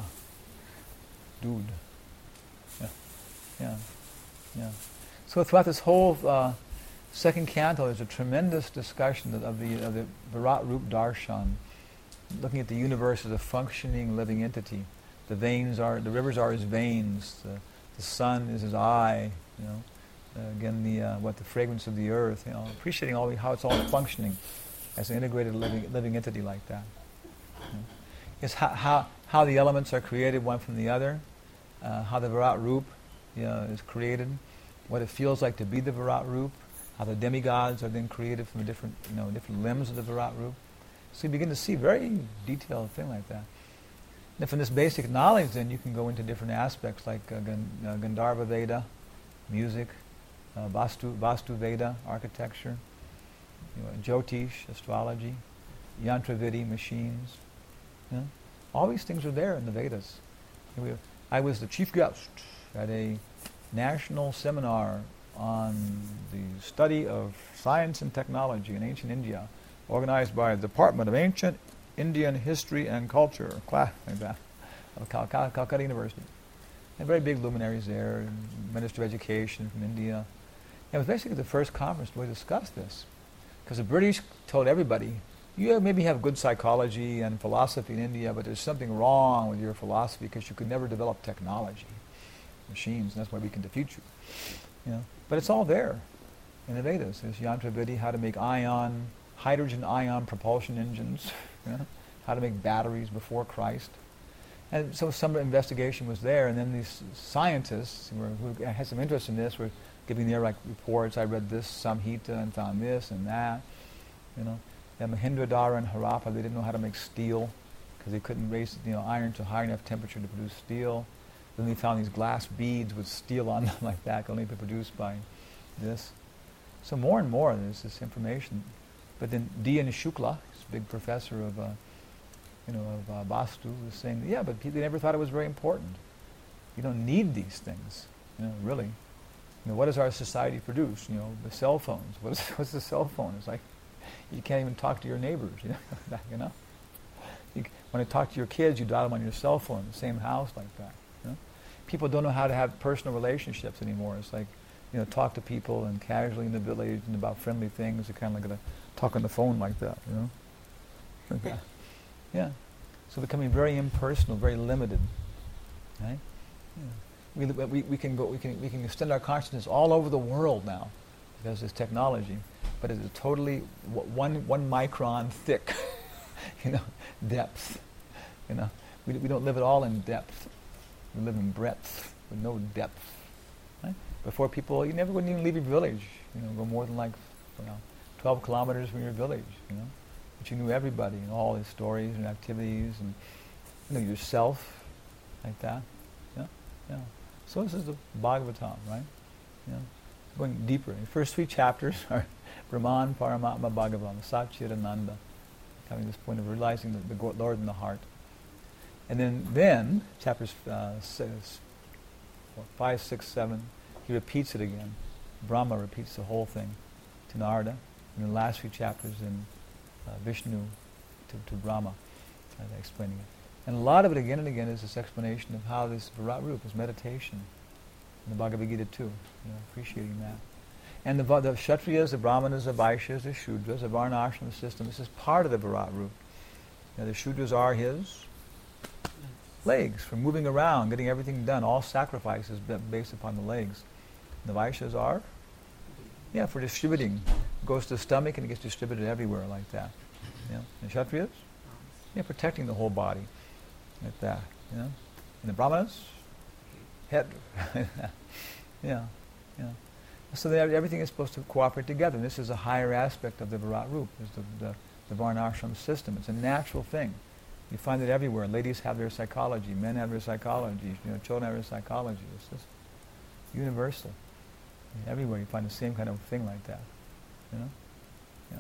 Dude. Yeah. Yeah. Yeah. So throughout this whole uh, second canto, there's a tremendous discussion of, of the of the Virat Rup Darshan, looking at the universe as a functioning, living entity. The veins are, the rivers are his veins. The, the sun is his eye. You know, uh, again, the uh, what the fragrance of the earth. You know, appreciating all how it's all functioning as an integrated living living entity like that. You know. It's how, how how the elements are created one from the other. Uh, how the Virat Rup, you know, is created. What it feels like to be the Virat Rup. How the demigods are then created from the different, you know, different limbs of the Virat Rup. So you begin to see very detailed thing like that. And from this basic knowledge, then you can go into different aspects like uh, Gan- uh, Gandharva Veda, music, uh, Vastu, Vastu Veda, architecture, you know, Jyotish, astrology, Yantravidi, machines. You know? All these things are there in the Vedas. And we have, I was the chief guest at a national seminar on the study of science and technology in ancient India, organized by the Department of Ancient Indian History and Culture, class like that, of Cal- Cal- Calcutta University. And very big luminaries there, Minister of Education from India. And it was basically the first conference where we discussed this. Because the British told everybody you maybe have good psychology and philosophy in India, but there's something wrong with your philosophy because you could never develop technology, machines, and that's why we can defeat you. You know? But it's all there in the Vedas. There's Yantra Vidhi, how to make ion, hydrogen ion propulsion engines, you know? How to make batteries before Christ. And so some investigation was there, and then these scientists who, were, who had some interest in this were giving their like reports. I read this Samhita and found this and that, you know. And Mahindradara and Harappa, they didn't know how to make steel because they couldn't raise you know iron to high enough temperature to produce steel. Then they found these glass beads with steel on them like that, could only be produced by this. So more and more there's this information. But then D N Shukla, this big professor of, uh, you know, of uh, Vastu, was saying, yeah, but they never thought it was very important. You don't need these things, you know, really. You know, what does our society produce? You know, the cell phones. What is, what's the cell phone? It's like you can't even talk to your neighbors. You know, you know. You, when you talk to your kids, you dial them on your cell phone in the same house like that. You know? People don't know how to have personal relationships anymore. It's like, you know, talk to people and casually in the village and about friendly things. They're kind of like going to talk on the phone like that. You know. Like that. Yeah. So becoming very impersonal, very limited. Right? Yeah. We, we, we can go. We can we can extend our consciousness all over the world now, because there's technology, but it is totally w- one one micron thick, you know, depth. You know, we we don't live at all in depth. We live in breadth with no depth. Right? Before people, you never wouldn't even leave your village. You know, go more than like, you know, twelve kilometers from your village. You know, but you knew everybody and all his stories and activities and you know yourself, like that. Yeah, yeah. So this is the Bhagavatam, right? You know, going deeper. The first three chapters are Brahman, Paramatma, Bhagavan, Satchidananda, coming to this point of realizing the, the Lord in the heart. And then, then chapters uh, six, four, five, six, seven, he repeats it again. Brahma repeats the whole thing to Narada, and the last few chapters in uh, Vishnu to, to Brahma, uh, explaining it. And a lot of it, again and again, is this explanation of how this Virat Rupa is meditation. In the Bhagavad Gita too, you know, appreciating that. And the, the Kshatriyas, the Brahmanas, the Vaishyas, the Shudras, the Varna Ashrama system, this is part of the Virat Rupa. You know, the Shudras are his legs for moving around, getting everything done, all sacrifices based upon the legs. And the Vaishyas are, yeah, for distributing. It goes to the stomach and it gets distributed everywhere like that. You know? And Kshatriyas? Yeah, protecting the whole body. Like that, you know. And the Brahmanas, head. yeah, yeah. So that everything is supposed to cooperate together. And this is a higher aspect of the Virat Rupa, is the, the, the Varnashram system. It's a natural thing. You find it everywhere. Ladies have their psychology, men have their psychology, you know, children have their psychology. It's just universal. Everywhere you find the same kind of thing like that. You know? Yeah.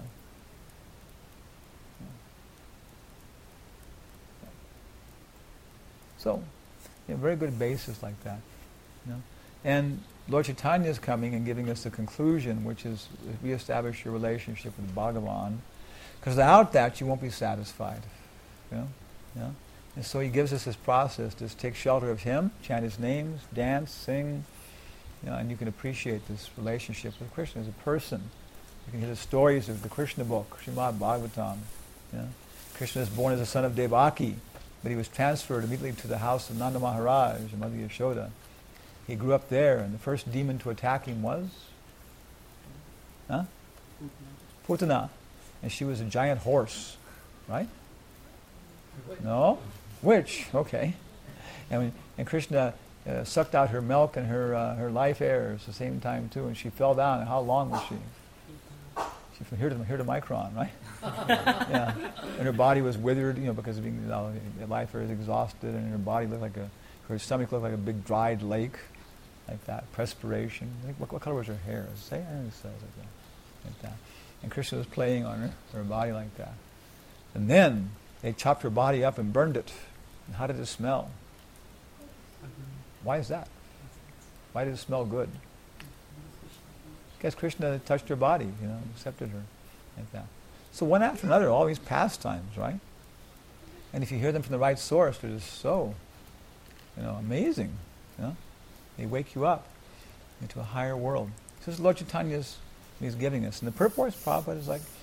So, yeah, very good basis like that, you know. And Lord Chaitanya is coming and giving us the conclusion, which is reestablish your relationship with Bhagavan, because without that you won't be satisfied, you know. Yeah. And so he gives us this process: just take shelter of him, chant his names, dance, sing, you know, and you can appreciate this relationship with Krishna as a person. You can hear the stories of the Krishna book, Srimad Bhagavatam. You know. Krishna is born as a son of Devaki, but he was transferred immediately to the house of Nanda Maharaj and Mother Yashoda. He grew up there, and the first demon to attack him was huh? Putana. And she was a giant horse, right? No? Witch, okay. And, when, and Krishna uh, sucked out her milk and her uh, her life air at the same time too, and she fell down. And how long was she? She from here to here to Micron, right? Yeah. And her body was withered, you know, because of being, you know, life air is exhausted, and her body looked like a, her stomach looked like a big dried lake, like that. Perspiration. I think, what, what color was her hair? Say, I don't know, like that, like that. And Krishna was playing on her, her body like that. And then they chopped her body up and burned it. And how did it smell? Why is that? Why did it smell good? Because Krishna touched her body, you know, accepted her, like that. So one after another, all these pastimes, right? And if you hear them from the right source, they're just so, you know, amazing. You know? They wake you up into a higher world. So this is Lord Chaitanya's, he's giving us. And the purport, Prabhupada is like,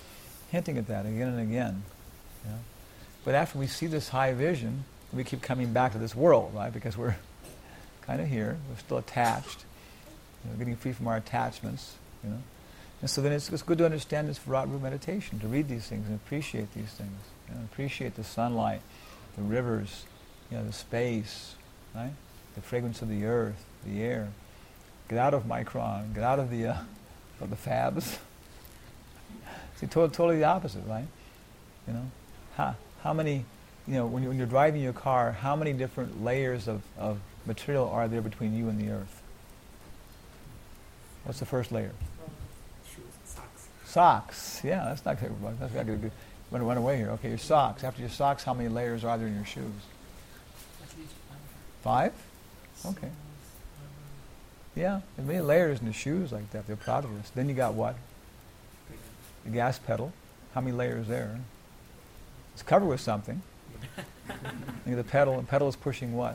hinting at that again and again. You know? But after we see this high vision, we keep coming back to this world, right? Because we're kind of here, we're still attached, you know, getting free from our attachments, you know. And so then it's, it's good to understand this Virat Root meditation, to read these things and appreciate these things, you know, appreciate the sunlight, the rivers, you know, the space, right? The fragrance of the earth, the air. Get out of micron, get out of the uh, of the fabs. See, to- totally the opposite, right? You know, how how many, you know, when, you, when you're driving your car, how many different layers of, of material are there between you and the earth? What's the first layer? Shoes, socks. Socks. Yeah, that's not good. That's not good. Run, run away here. Okay, your socks. After your socks, how many layers are there in your shoes? At least Five? five. Okay. Soles, Yeah, there's many layers in the shoes like that. They're proud of us. Then you got what? uh, The gas pedal. How many layers there? It's covered with something. Look at the pedal. The pedal is pushing what?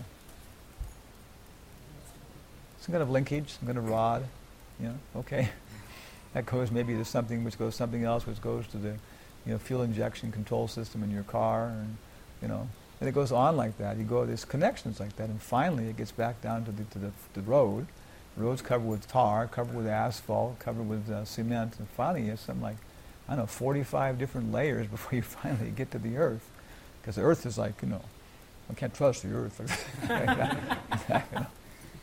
Some kind of linkage, some kind of rod. You know, okay. That goes maybe to something which goes something else, which goes to the, you know, fuel injection control system in your car, and you know, and it goes on like that. You go, there's connections like that, and finally it gets back down to the to the, the road. The road's covered with tar, covered with asphalt, covered with uh, cement, and finally it's something like, I don't know, forty-five different layers before you finally get to the earth, because the earth is like, you know, I can't trust the earth. You know?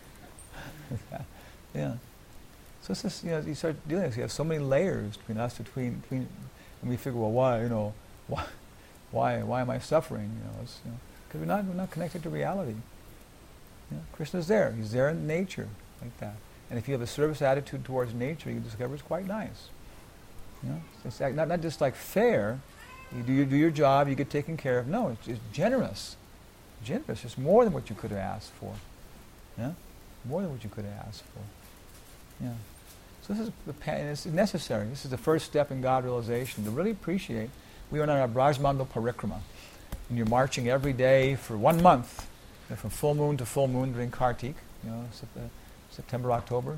Yeah. So it's just, you know, you start dealing with this. You have so many layers between us, between, between, and we figure, well, why, you know, why, why, why am I suffering? You know, it's, you know, because we're not, we're not connected to reality. You know, Krishna's there. He's there in nature, like that. And if you have a service attitude towards nature, you discover it's quite nice. You know, it's like not not just like fair. You do you do your job, you get taken care of. No, it's, it's generous, generous. It's more than what you could have asked for. Yeah, more than what you could have asked for. Yeah. So this is the pa- and it's necessary. This is the first step in God realization, to really appreciate. We are on our Brajmandal Parikrama, and you're marching every day for one month, you know, from full moon to full moon during Kartik, you know, sep- uh, September, October.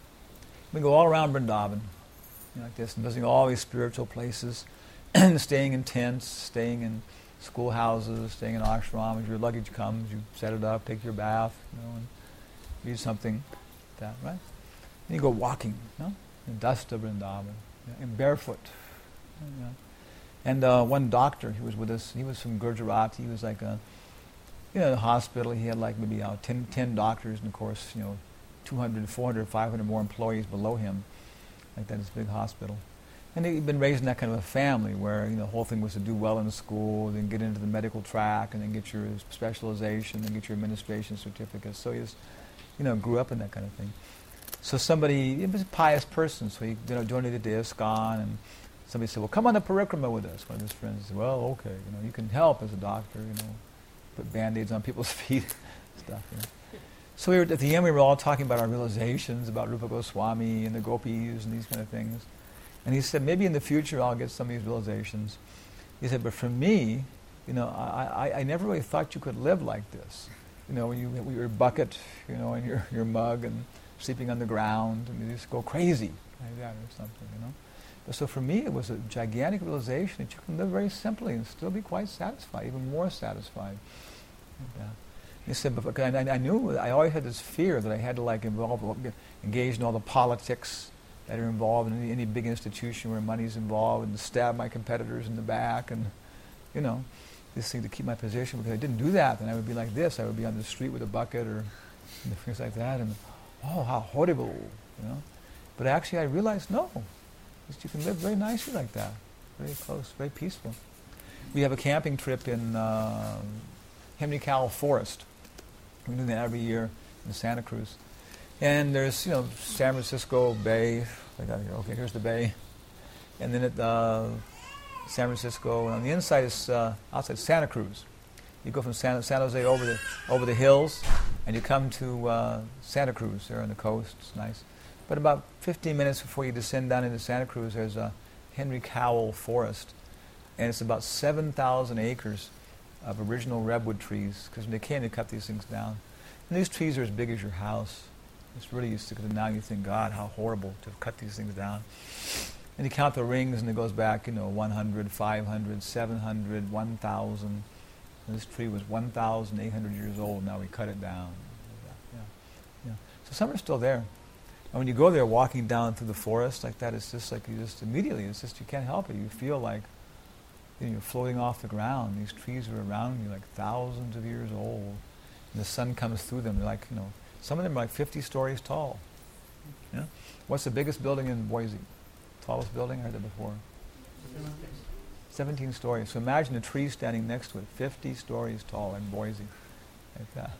We go all around Vrindavan, you know, like this, and visiting all these spiritual places, staying in tents, staying in schoolhouses, staying in ashrams. Your luggage comes, you set it up, take your bath, you know, and read something like that, right? And you go walking, you know, in dust of Vrindavan, you know, and barefoot. You know. And uh, one doctor, he was with us, he was from Gujarat, he was like a, you know, in a hospital, he had like maybe uh, ten, ten doctors, and of course, you know, two hundred, four hundred, five hundred more employees below him, like that, this big hospital. And he'd been raised in that kind of a family where, you know, the whole thing was to do well in school, then get into the medical track, and then get your specialization, and get your administration certificate. So he was, you know, grew up in that kind of thing. So somebody, he was a pious person, so he, you know, donated to ISKCON, and somebody said, well, come on the parikrama with us. One of his friends said, well, okay, you know, you can help as a doctor, you know, put Band-Aids on people's feet, stuff, you know. So we were, at the end, we were all talking about our realizations, about Rupa Goswami and the gopis and these kind of things. And he said, maybe in the future I'll get some of these realizations. He said, but for me, you know, I, I, I never really thought you could live like this. You know, when you with your bucket, you know, and your, your mug, and sleeping on the ground, and you just go crazy like that or something, you know. But so for me, it was a gigantic realization that you can live very simply and still be quite satisfied, even more satisfied. Like that. He said, but I, I knew, I always had this fear that I had to like involve, engage in all the politics that are involved in any, any big institution where money's involved, and to stab my competitors in the back, and, you know, this thing to keep my position. Because I didn't do that, then I would be like this. I would be on the street with a bucket or things like that, and oh, how horrible, you know. But actually I realized, no, you can live very nicely like that, very close, very peaceful. We have a camping trip in uh, Henry Cowell Forest. We do that every year in Santa Cruz. And there's, you know, San Francisco Bay. I got here. Okay, here's the bay. And then at uh, San Francisco, and on the inside is uh, outside Santa Cruz. You go from San, San Jose over the over the hills, and you come to uh, Santa Cruz. There on the coast. It's nice. But about fifteen minutes before you descend down into Santa Cruz, there's a Henry Cowell Forest, and it's about seven thousand acres of original redwood trees. Because when they came, they cut these things down. And these trees are as big as your house. It's really used to, because now you think, God, how horrible to have cut these things down. And you count the rings, and it goes back, you know, one hundred, five hundred, seven hundred, one thousand. And this tree was one thousand eight hundred years old. Now we cut it down. Yeah, yeah. So some are still there. And when you go there, walking down through the forest like that, it's just like you just immediately, it's just you can't help it. You feel like, you know, you're floating off the ground. These trees are around you, like thousands of years old. And the sun comes through them. They're like, you know, some of them are like fifty stories tall. Yeah. What's the biggest building in Boise? Tallest building? I heard that before. seventeen stories. So imagine a tree standing next to it, fifty stories tall in Boise. Like that.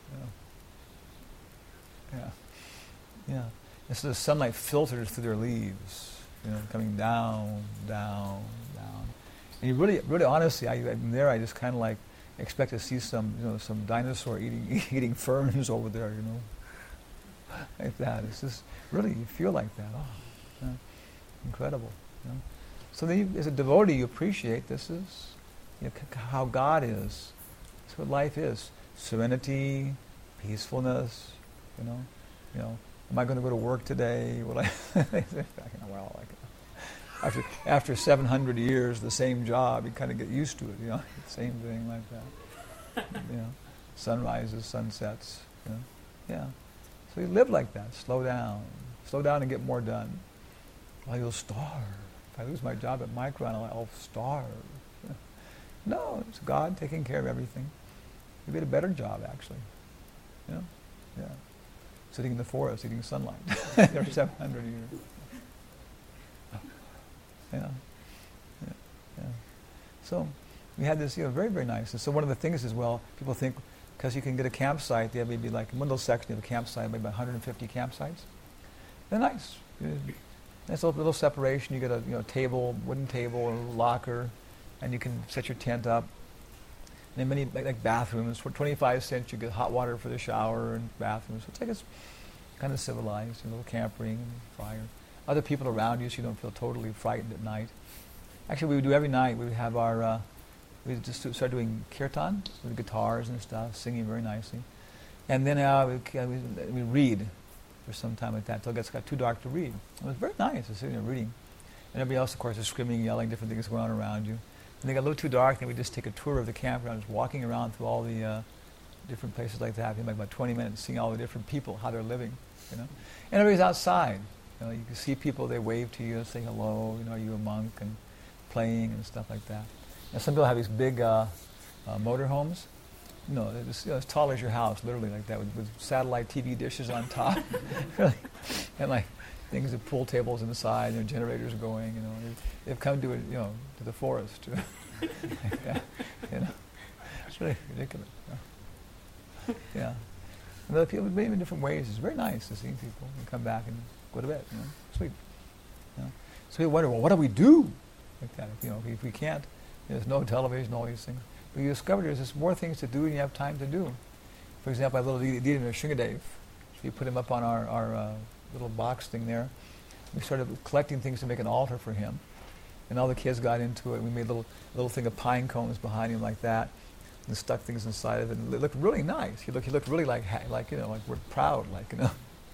Yeah. Yeah. Yeah. And so the sunlight filters through their leaves, you know, coming down, down, down. And you really, really honestly, I, I'm there, I just kind of like expect to see some, you know, some dinosaur eating eating ferns over there, you know. Like that. It's just, really, you feel like that. Oh, yeah. Incredible. You know? So then you, as a devotee, you appreciate this is you know, c- how God is. That's what life is. Serenity, peacefulness, you know. You know, am I going to go to work today? Will I? Well, like, after after seven hundred years, the same job, you kind of get used to it. You know, same thing like that. You know, sunrises, sunsets. You know? Yeah. So you live like that. Slow down. Slow down and get more done. Well, you'll starve. If I lose my job at Micron, I'll, I'll starve. No, it's God taking care of everything. You get a better job, actually. You know? Yeah. Sitting in the forest, eating sunlight. There seven hundred years. Yeah. Yeah. Yeah. So we had this, you know, very, very nice. And so one of the things is, well, people think because you can get a campsite, they have maybe like in one of those sections, you have a campsite, maybe about one hundred fifty campsites. They're nice. Nice little, little separation. You get a you know table, wooden table, a little locker, and you can set your tent up. And then many like, like bathrooms for twenty-five cents. You get hot water for the shower and bathrooms. So it's like it's kind of civilized. A little camp ring and fire. Other people around you, so you don't feel totally frightened at night. Actually, we would do every night. We would have our uh, we would just do, start doing kirtan with guitars and stuff, singing very nicely, and then uh, we, uh, we we read for some time like that until it gets got too dark to read. It was very nice, just sitting there reading. And everybody else, of course, is screaming, yelling, different things going on around you. And they got a little too dark, then we just take a tour of the campground, just walking around through all the uh, different places like that. Like about twenty minutes, seeing all the different people, how they're living, you know. And everybody's outside. You know, you can see people, they wave to you, say hello, you know, are you a monk, and playing and stuff like that. And some people have these big uh, uh, motorhomes. You know, they're just, you know, as tall as your house, literally like that, with, with satellite T V dishes on top, really, and like things with pool tables inside, and generators going. You know, they've, they've come to it, you know, to the forest. Yeah, you know, it's really ridiculous. You know? Yeah, and other people, maybe in different ways. It's very nice to see people and come back and go to bed. You know, sweet. You know? So we wonder, well, what do we do like that? If, you know, if we can't, there's no television, all these things. But you discover there's just more things to do than you have time to do. For example, I have a little Didi Nrsingadev. So we put him up on our, our uh, little box thing there. We started collecting things to make an altar for him. And all the kids got into it. We made a little, little thing of pine cones behind him like that, and stuck things inside of it. And it looked really nice. He looked, he looked really like, like you know, like we're proud, like, you know,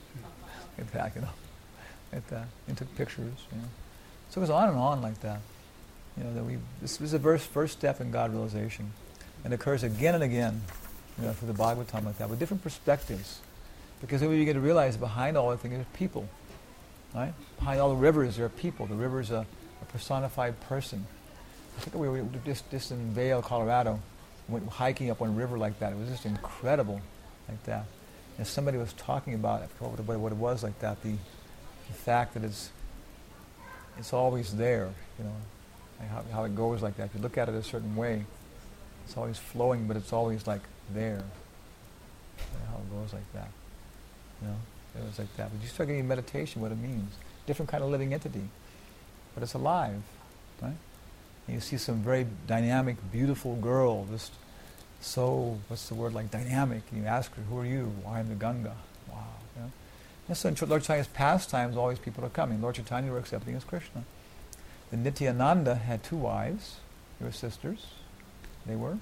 like that, you know, like that. And took pictures, you know. So it was on and on like that. You know, that we, this is the first, first step in God realization. And it occurs again and again, you know, through the Bhagavatam like that, with different perspectives. Because then we begin to realize behind all the things there's people. Right? Behind all the rivers there are people. The river's a, a personified person. I think we were just, just in Vail, Colorado, went hiking up one river like that. It was just incredible like that. And somebody was talking about, I forgot what, what it was like that, the, the fact that it's it's always there, you know. How, how it goes like that. If you look at it a certain way, it's always flowing, but it's always like there. You know, how it goes like that. You know, it was like that. But you start getting meditation, what it means. Different kind of living entity, but it's alive, right? And you see some very dynamic, beautiful girl, just so, what's the word, like dynamic. And you ask her, who are you? Well, I'm the Ganga. Wow. You know? And so in Lord Chaitanya's pastimes, always people are coming. Lord Chaitanya were accepting as Krishna. The Nityananda had two wives. They were sisters. They were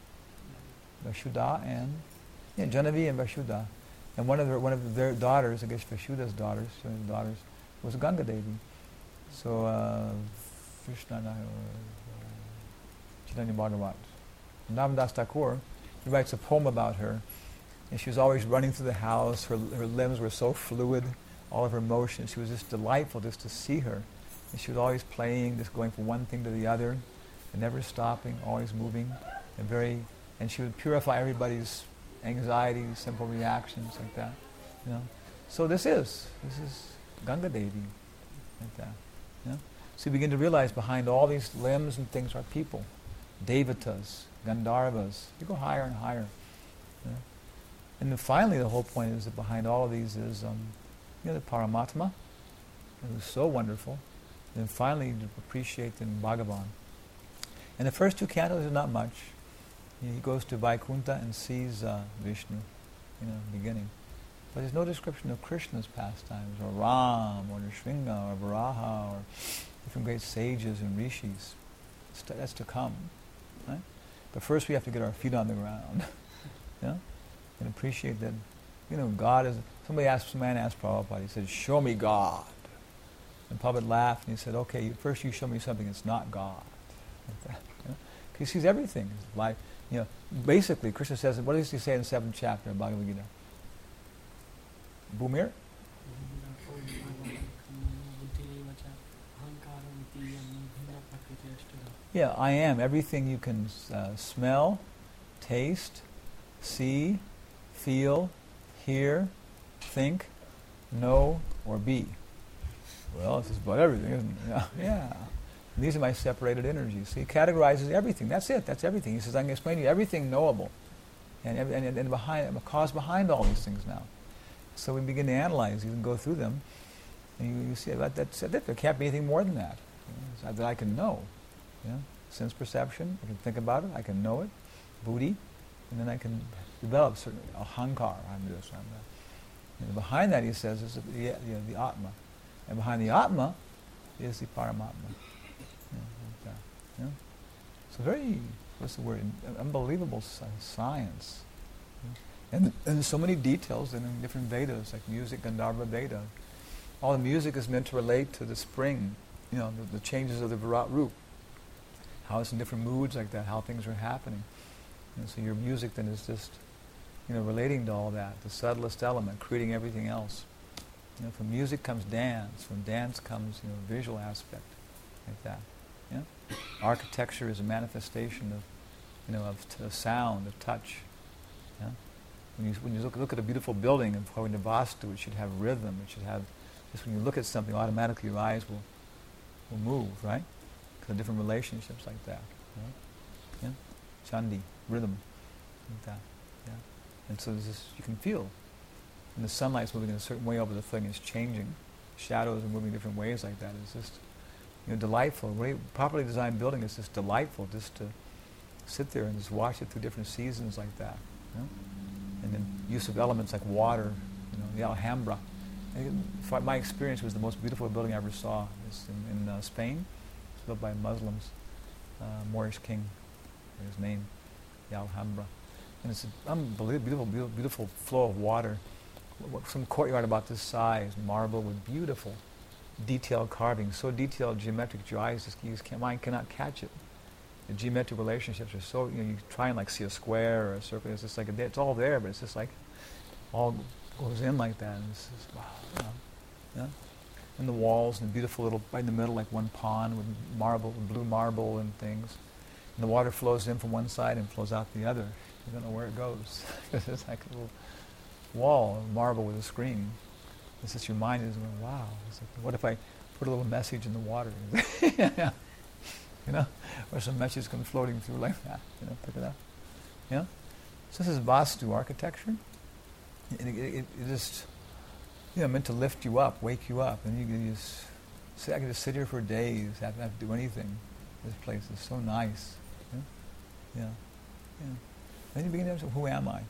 Vasudha and yeah, Janavi and Vasudha. And one of their one of their daughters, I guess Vashuda's daughters, daughters, was Ganga Devi. So, uh, Krishna, uh, Chaitanya Bhagavat. Namadas Thakur, he writes a poem about her, and she was always running through the house. Her, her limbs were so fluid, all of her motions. She was just delightful just to see her. And she was always playing, just going from one thing to the other, and never stopping, always moving, and very, and she would purify everybody's anxiety, simple reactions like that. You know, so this is this is Ganga Devi, like that. You know? So you begin to realize behind all these limbs and things are people, Devatas, Gandharvas. You go higher and higher. You know? And then finally, the whole point is that behind all of these is, um, you know, the Paramatma, who's so wonderful. And then finally, to appreciate in Bhagavan. And the first two cantos are not much. He goes to Vaikuntha and sees uh, Vishnu, you know, beginning. But there's no description of Krishna's pastimes, or Ram, or Nrsimha, or Varaha, or different great sages and rishis. To, that's to come, right? But first we have to get our feet on the ground, you know, and appreciate that, you know, God is. Somebody asked, some man asked Prabhupada. He said, "Show me God." And Prabhupada laughed and he said, "Okay, you, first you show me something that's not God." Like that, you know? He sees everything. His life, you know. Basically, Krishna says, what does he say in the seventh chapter of Bhagavad Gita? Bhumir? Yeah, I am everything you can uh, smell, taste, see, feel, hear, think, know, or be. Well, this is about everything, isn't it? Yeah. yeah. And these are my separated energies. So he categorizes everything. That's it. That's everything. He says, I can explain to you everything knowable. And, and, and behind, the cause behind all these things now. So we begin to analyze, you can go through them, and you, you see that that's it. There can't be anything more than that. You know, that I can know. You know? Sense perception, I can think about it, I can know it, buddhi, and then I can develop certain ahankar. I'm this, I'm that. And behind that, he says, is the, you know, the Atma. And behind the Atma is the Paramatma. You know, like that, you know? So very, what's the word, unbelievable science. You know? And, and there's so many details in different Vedas, like music, Gandharva Veda. All the music is meant to relate to the spring, you know, the, the changes of the Virat root. How it's in different moods like that, how things are happening. And so your music then is just, you know, relating to all that, the subtlest element, creating everything else. You know, from music comes dance, from dance comes, you know, visual aspect, like that. Yeah? Architecture is a manifestation of, you know, of, t- of sound, of touch. Yeah? When you when you look look at a beautiful building, and according to Vastu, it should have rhythm. It should have, just when you look at something, automatically your eyes will will move, right? Because of different relationships like that. Right? Yeah? Chandi, rhythm, like that. Yeah? And so there's this, you can feel. And the sunlight's moving in a certain way over the thing, it's changing. Shadows are moving different ways like that. It's just, you know, delightful. A really properly designed building is just delightful, just to sit there and just watch it through different seasons like that. You know? And then use of elements like water, you know, the Alhambra. And it, my experience was the most beautiful building I ever saw. It's in, in uh, Spain. It's built by Muslims, uh, Moorish king, his name, the Alhambra. And it's an unbelievable, beautiful, beautiful, beautiful flow of water. Some courtyard about this size, marble with beautiful, detailed carvings, so detailed, geometric, your eyes just, you just can't, mind cannot catch it. The geometric relationships are so, you know, you try and like see a square or a circle, it's just like, a, it's all there, but it's just like, all goes in like that, and it's just, wow, you know, yeah? And the walls, and the beautiful little, right in the middle, like one pond with marble, blue marble and things. And the water flows in from one side and flows out the other. You don't know where it goes. It's like a little wall of marble with a screen. It's just your mind is going, wow. It's like, what if I put a little message in the water? You know, or some message comes floating through like that. You know, pick it up. You know, so this is Vastu architecture. It, it, it, it just, you know, meant to lift you up, wake you up, and you can just say, I can just sit here for days, have, have to do anything. This place is so nice. You know? Yeah, yeah. Then you begin to ask, who am I?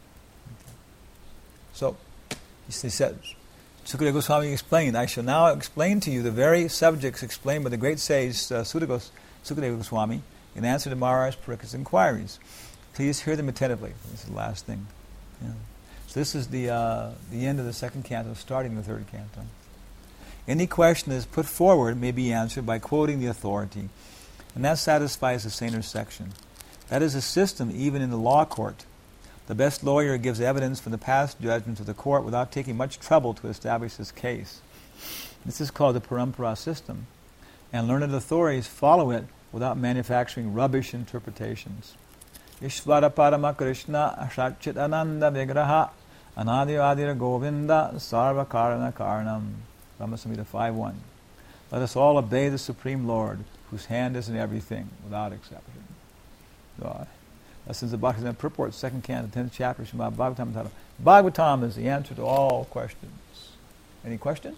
So, he says, Sukadeva Goswami explained, I shall now explain to you the very subjects explained by the great sage uh, Sukadeva Goswami in answer to Maharaj Parikshit's inquiries. Please hear them attentively. This is the last thing. Yeah. So this is the uh, the end of the second canto, starting the third canto. Any question that is put forward may be answered by quoting the authority, and that satisfies the saner section. That is a system even in the law court. The best lawyer gives evidence from the past judgments of the court without taking much trouble to establish his case. This is called the parampara system, and learned authorities follow it without manufacturing rubbish interpretations. Ishvara Parama Krishna Ashachit Ananda Vigraha Anadi Adira Govinda Sarva Karana Karanam. Brahma Samhita five one. Let us all obey the Supreme Lord, whose hand is in everything, without exception. God. Lessons of Bhakti Purport, second canto, tenth chapter, Srimad Bhagavatam title. Bhagavatam is the answer to all questions. Any questions?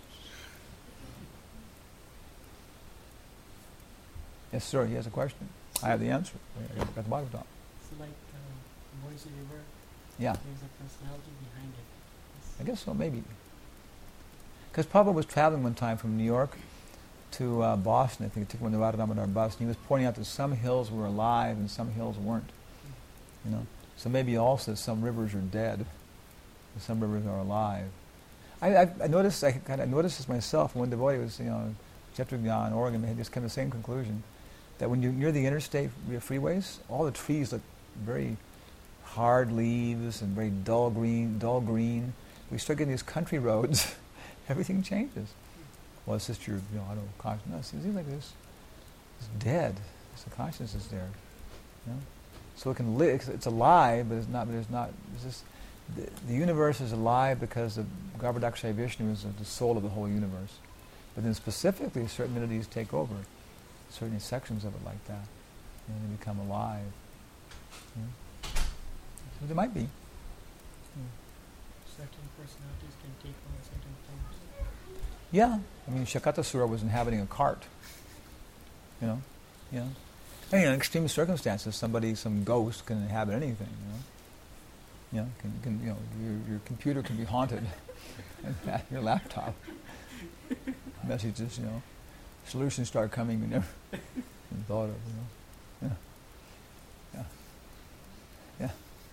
Yes, sir, he has a question. I have the answer. I got the Bhagavatam. So like uh, Moise River, Yeah, there's a personality behind it. I guess so, maybe. Because Prabhupada was traveling one time from New York to uh, Boston. I think he took one of the Radha Damodar bus, and he was pointing out that some hills were alive and some hills weren't. You know, so maybe also some rivers are dead, and some rivers are alive. I, I, I noticed. I kind of noticed this myself. One devotee was, you know, Chetrugyan, Oregon. They had just come to the same conclusion that when you're near the interstate freeways, all the trees look very hard leaves and very dull green. Dull green. We start getting these country roads. Everything changes. Well, it's just your, you know, I don't consciousness. It seems like this. It's dead. It's the consciousness is there. You know? So it can live. It's alive, but it's not. But it's not. It's just the, the universe is alive because the Garbhodakshaya Vishnu is the soul of the whole universe. But then specifically, certain entities take over, certain sections of it like that, and they become alive. You know? So there might be. Certain personalities can take on certain forms. Yeah, I mean, Shakatasura was inhabiting a cart. You know, you know. I mean, in extreme circumstances, somebody, some ghost, can inhabit anything. You know, you know, can, can you know, your your computer can be haunted, and your laptop. Messages, you know, solutions start coming you never thought of. You know, yeah, yeah, yeah.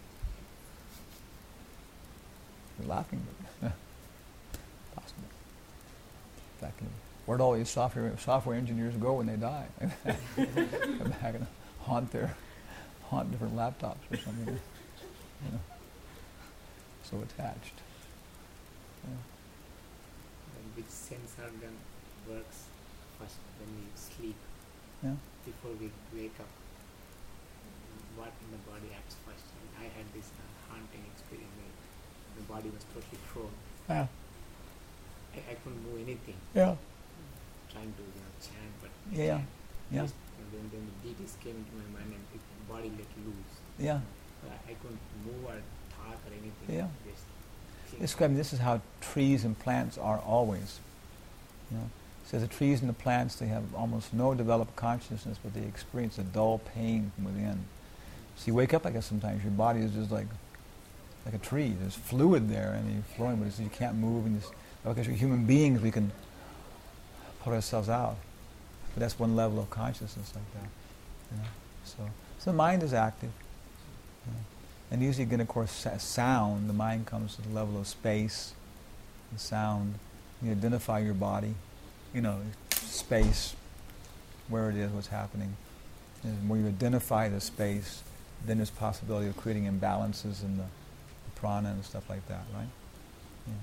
You're laughing, but yeah, possible. In fact, where'd all these software software engineers go when they die? Come back and haunt their haunt different laptops or something. You know, so attached. Yeah. And which sense organ works first when we sleep? Yeah. Before we wake up, what in the body acts first? And I had this uh, haunting experience where the body was totally frozen. Yeah. I, I couldn't move anything. Yeah. Trying to you know, chant, but Yeah. Yeah. just, and then, then the deities came into my mind and the body let loose. Yeah. So I, I couldn't move or talk or anything. Yeah. Just This, I mean, this is how trees and plants are always. You know, so the trees and the plants, they have almost no developed consciousness, but they experience a dull pain from within. So you wake up, I guess sometimes your body is just like like a tree. There's fluid there, and you're flowing, but it's, you can't move. And just, because we're human beings, we can put ourselves out. But that's one level of consciousness like that. You know? So, so the mind is active. You know? And usually, again, of course, sa- sound, the mind comes to the level of space and sound. You identify your body, you know, space, where it is, what's happening. And when you identify the space, then there's possibility of creating imbalances in the, the prana and stuff like that, right? Yeah.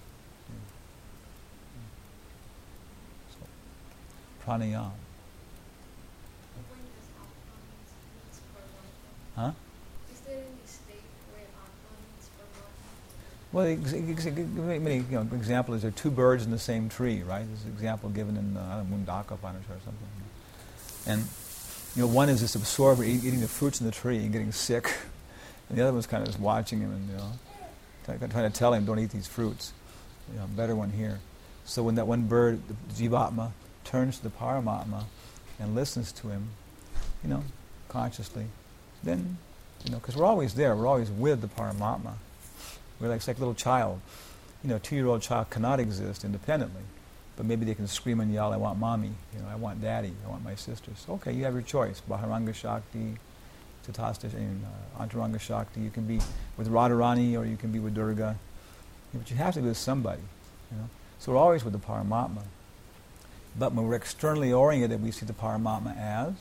Yeah. So, pranayama. Huh? Is there any state where Atma meets Paramatma? Well, ex- ex- ex- many, you know, example is there are two birds in the same tree, right? There's an example given in uh, I don't know, Mundaka Upanishad or something. And you know, one is just absorbing, eat, eating the fruits in the tree and getting sick, and the other one's kind of just watching him and you know, try, trying to tell him, don't eat these fruits. You know, better one here. So when that one bird, the Jivatma, turns to the Paramatma and listens to him, you know, consciously, then, you know, because we're always there, we're always with the Paramatma. We're like, it's like a little child. You know, a two-year-old child cannot exist independently, but maybe they can scream and yell, I want mommy, you know, I want daddy, I want my sisters. Okay, you have your choice. Baharanga Shakti, Tatasta, and uh, Antaranga Shakti. You can be with Radharani or you can be with Durga. But you have to be with somebody, you know. So we're always with the Paramatma. But when we're externally oriented, we see the Paramatma as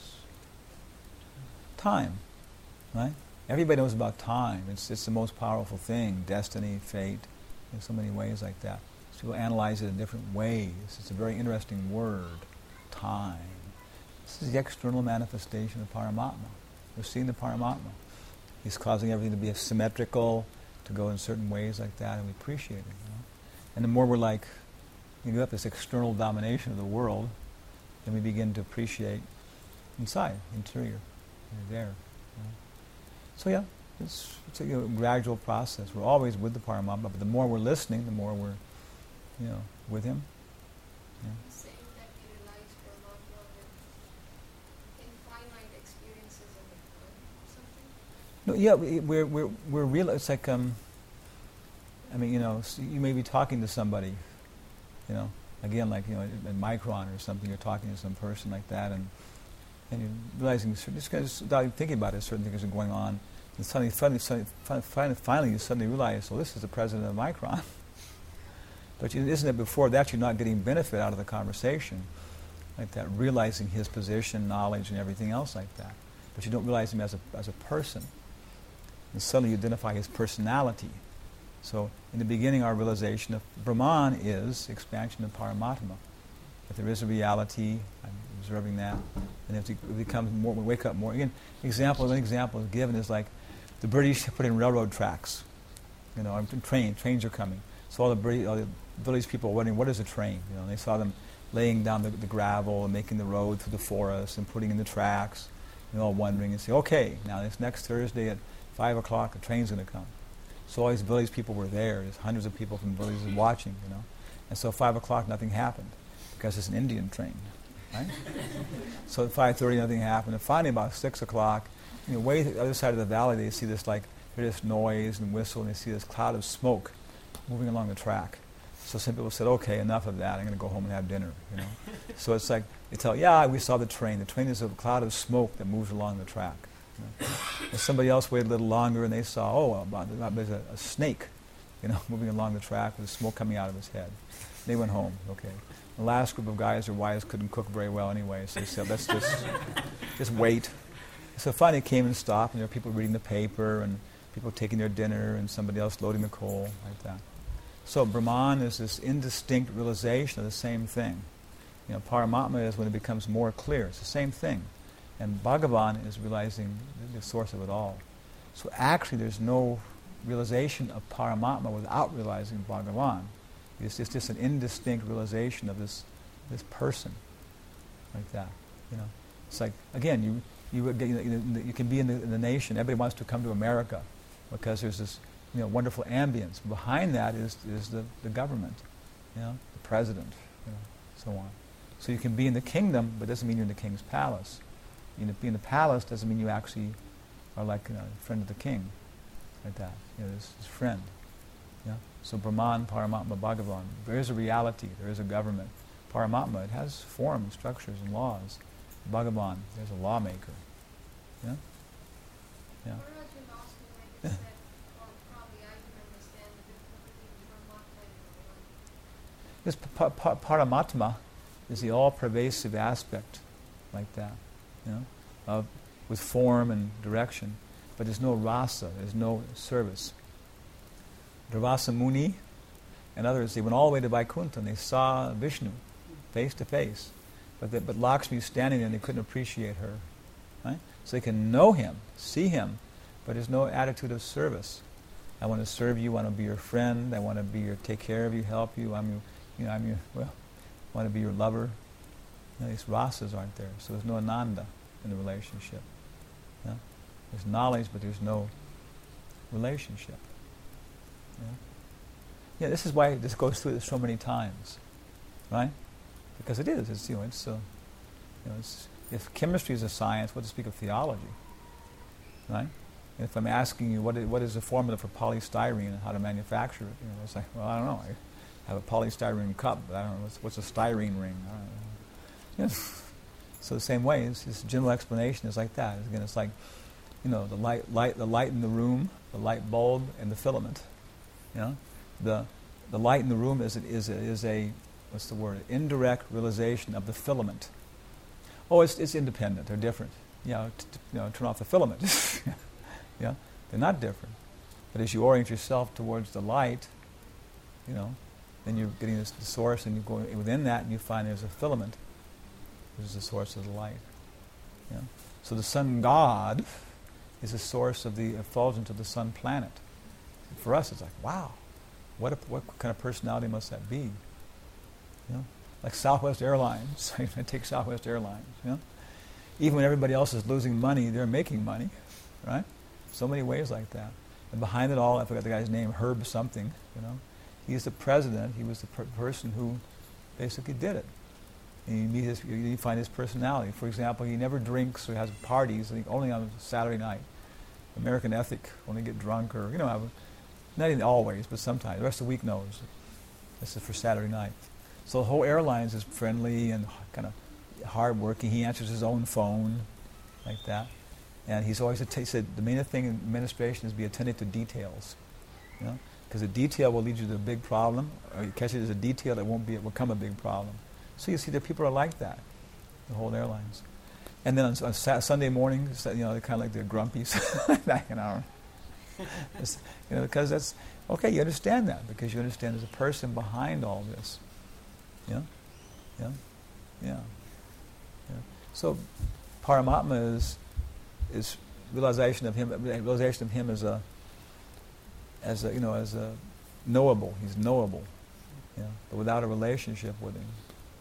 time, right? Everybody knows about time. It's it's the most powerful thing, destiny, fate, in so many ways like that. So people analyze it in different ways. It's a very interesting word, time. This is the external manifestation of Paramatma. We're seeing the Paramatma. He's causing everything to be symmetrical, to go in certain ways like that, and we appreciate it. You know? And the more we're like, you give up this external domination of the world, then we begin to appreciate inside, interior. You're there. You know? So yeah, it's, it's a you know, gradual process. We're always with the Paramatma, but the more we're listening, the more we're, you know, with him. Yeah. Saying that we realize Paramatma with infinite experiences of it, or something? No, yeah, we, we're we're we're real. It's like um. I mean, you know, so you may be talking to somebody, you know, again, like you know, at Micron or something. You're talking to some person like that, and and you're realizing certain, just kind of without even thinking about it, certain things are going on, and suddenly, finally, suddenly, finally, finally, you suddenly realize, well, this is the president of Micron. But you, isn't it before that you're not getting benefit out of the conversation, like that, realizing his position, knowledge, and everything else like that. But you don't realize him as a as a person, and suddenly you identify his personality. So in the beginning, our realization of Brahman is expansion of Paramatma. If there is a reality, I'm observing that, and if it becomes more, we wake up more. Again, example, one example is given is like the British put in railroad tracks. You know, train, trains are coming. So all the British, all the village people are wondering, what is a train? You know, and they saw them laying down the, the gravel and making the road through the forest and putting in the tracks. And they're all wondering and say, okay, now this next Thursday at five o'clock, a train's going to come. So all these village people were there. There's hundreds of people from villages watching, you know. And so at five o'clock, nothing happened because it's an Indian train, right? So at five thirty, nothing happened. And finally, about six o'clock, you know, way to the other side of the valley, they see this like hear this noise and whistle, and they see this cloud of smoke moving along the track. So some people said, "Okay, enough of that. I'm going to go home and have dinner." You know. So it's like they tell, "Yeah, we saw the train. The train is a cloud of smoke that moves along the track." You know. And somebody else waited a little longer, and they saw, oh, uh, there's a, a snake, you know, moving along the track with smoke coming out of his head. They went home. Okay. The last group of guys, their wives couldn't cook very well anyway, so they said, let's just just wait. So finally, it came and stopped, and there were people reading the paper, and people taking their dinner, and somebody else loading the coal, like that. So Brahman is this indistinct realization of the same thing. You know, Paramatma is when it becomes more clear. It's the same thing. And Bhagavan is realizing the source of it all. So actually there's no realization of Paramatma without realizing Bhagavan. It's just, just an indistinct realization of this this person, like that. You know, it's like, again, you you you, you can be in the, in the nation. Everybody wants to come to America because there's this you know wonderful ambience. Behind that is is the, the government, you know, the president, you know, so on. So you can be in the kingdom, but it doesn't mean you're in the king's palace. You know, be in the palace doesn't mean you actually are like you know, a friend of the king, like that. You know, his, his friend. Yeah. So Brahman, Paramatma, Bhagavan. There is a reality. There is a government. Paramatma, it has forms, structures, and laws. Bhagavan, there's a lawmaker. Yeah. Yeah. Maharaj asked me when you said, or probably I can understand the difference between Paramatma and Bhagavan. This pa- pa- Paramatma is the all-pervasive aspect, like that. You know, of, with form and direction, but there's no rasa, there's no service. Durvasa Muni and others, they went all the way to Vaikuntha and they saw Vishnu face to face, but the, but Lakshmi was standing there and they couldn't appreciate her, right? So they can know him, see him, but there's no attitude of service. I want to serve you. I want to be your friend. I want to be your take care of you, help you. I'm your, you know, I'm your well, I want to be your lover. You know, these rasas aren't there, so there's no ananda in the relationship. Yeah? There's knowledge, but there's no relationship. Yeah? Yeah, this is why this goes through this so many times, right? Because it is. It's you know, it's uh, you know, it's, if chemistry is a science, what to speak of theology, right? And if I'm asking you what is, what is the formula for polystyrene and how to manufacture it, you know, it's like, well, I don't know. I have a polystyrene cup, but I don't know what's, what's a styrene ring. I don't know. You know, so the same way, it's, this general explanation is like that. Again, it's like, you know, the light, light, the light in the room, the light bulb, and the filament. You know, the the light in the room is is is a what's the word? Indirect realization of the filament. Oh, it's it's independent. They're different. You know, t- t- you know, turn off the filament. Yeah, they're not different. But as you orient yourself towards the light, you know, then you're getting this the source, and you go within that, and you find there's a filament, which is the source of the light. Yeah. So the sun god is the source of the effulgence of the sun planet. And for us, it's like, wow, what a, what kind of personality must that be? You know, like Southwest Airlines. I take Southwest Airlines. You know, even when everybody else is losing money, they're making money, right? So many ways like that. And behind it all, I forgot the guy's name, Herb something. You know, he's the president. He was the per- person who basically did it. And you, meet his, you find his personality. For example, he never drinks or has parties. I think only on Saturday night. American ethic. When they get drunk, or you know, have a, not even always, but sometimes. The rest of the week knows. This is for Saturday night. So the whole airlines is friendly and kind of hardworking. He answers his own phone, like that. And he's always he said the main thing in administration is be attentive to details, you know, because a detail will lead you to a big problem, or you catch it as a detail that won't be it will become a big problem. So you see that people are like that, the whole airlines. And then on, on sa- Sunday morning, you know, they're kind of like the grumpies, you know, It's, you know, because that's okay. You understand that because you understand there's a person behind all this. Yeah, yeah, yeah. yeah. So Paramatma is is realization of him. Realization of him as a as a you know as a knowable. He's knowable, yeah, but without a relationship with him.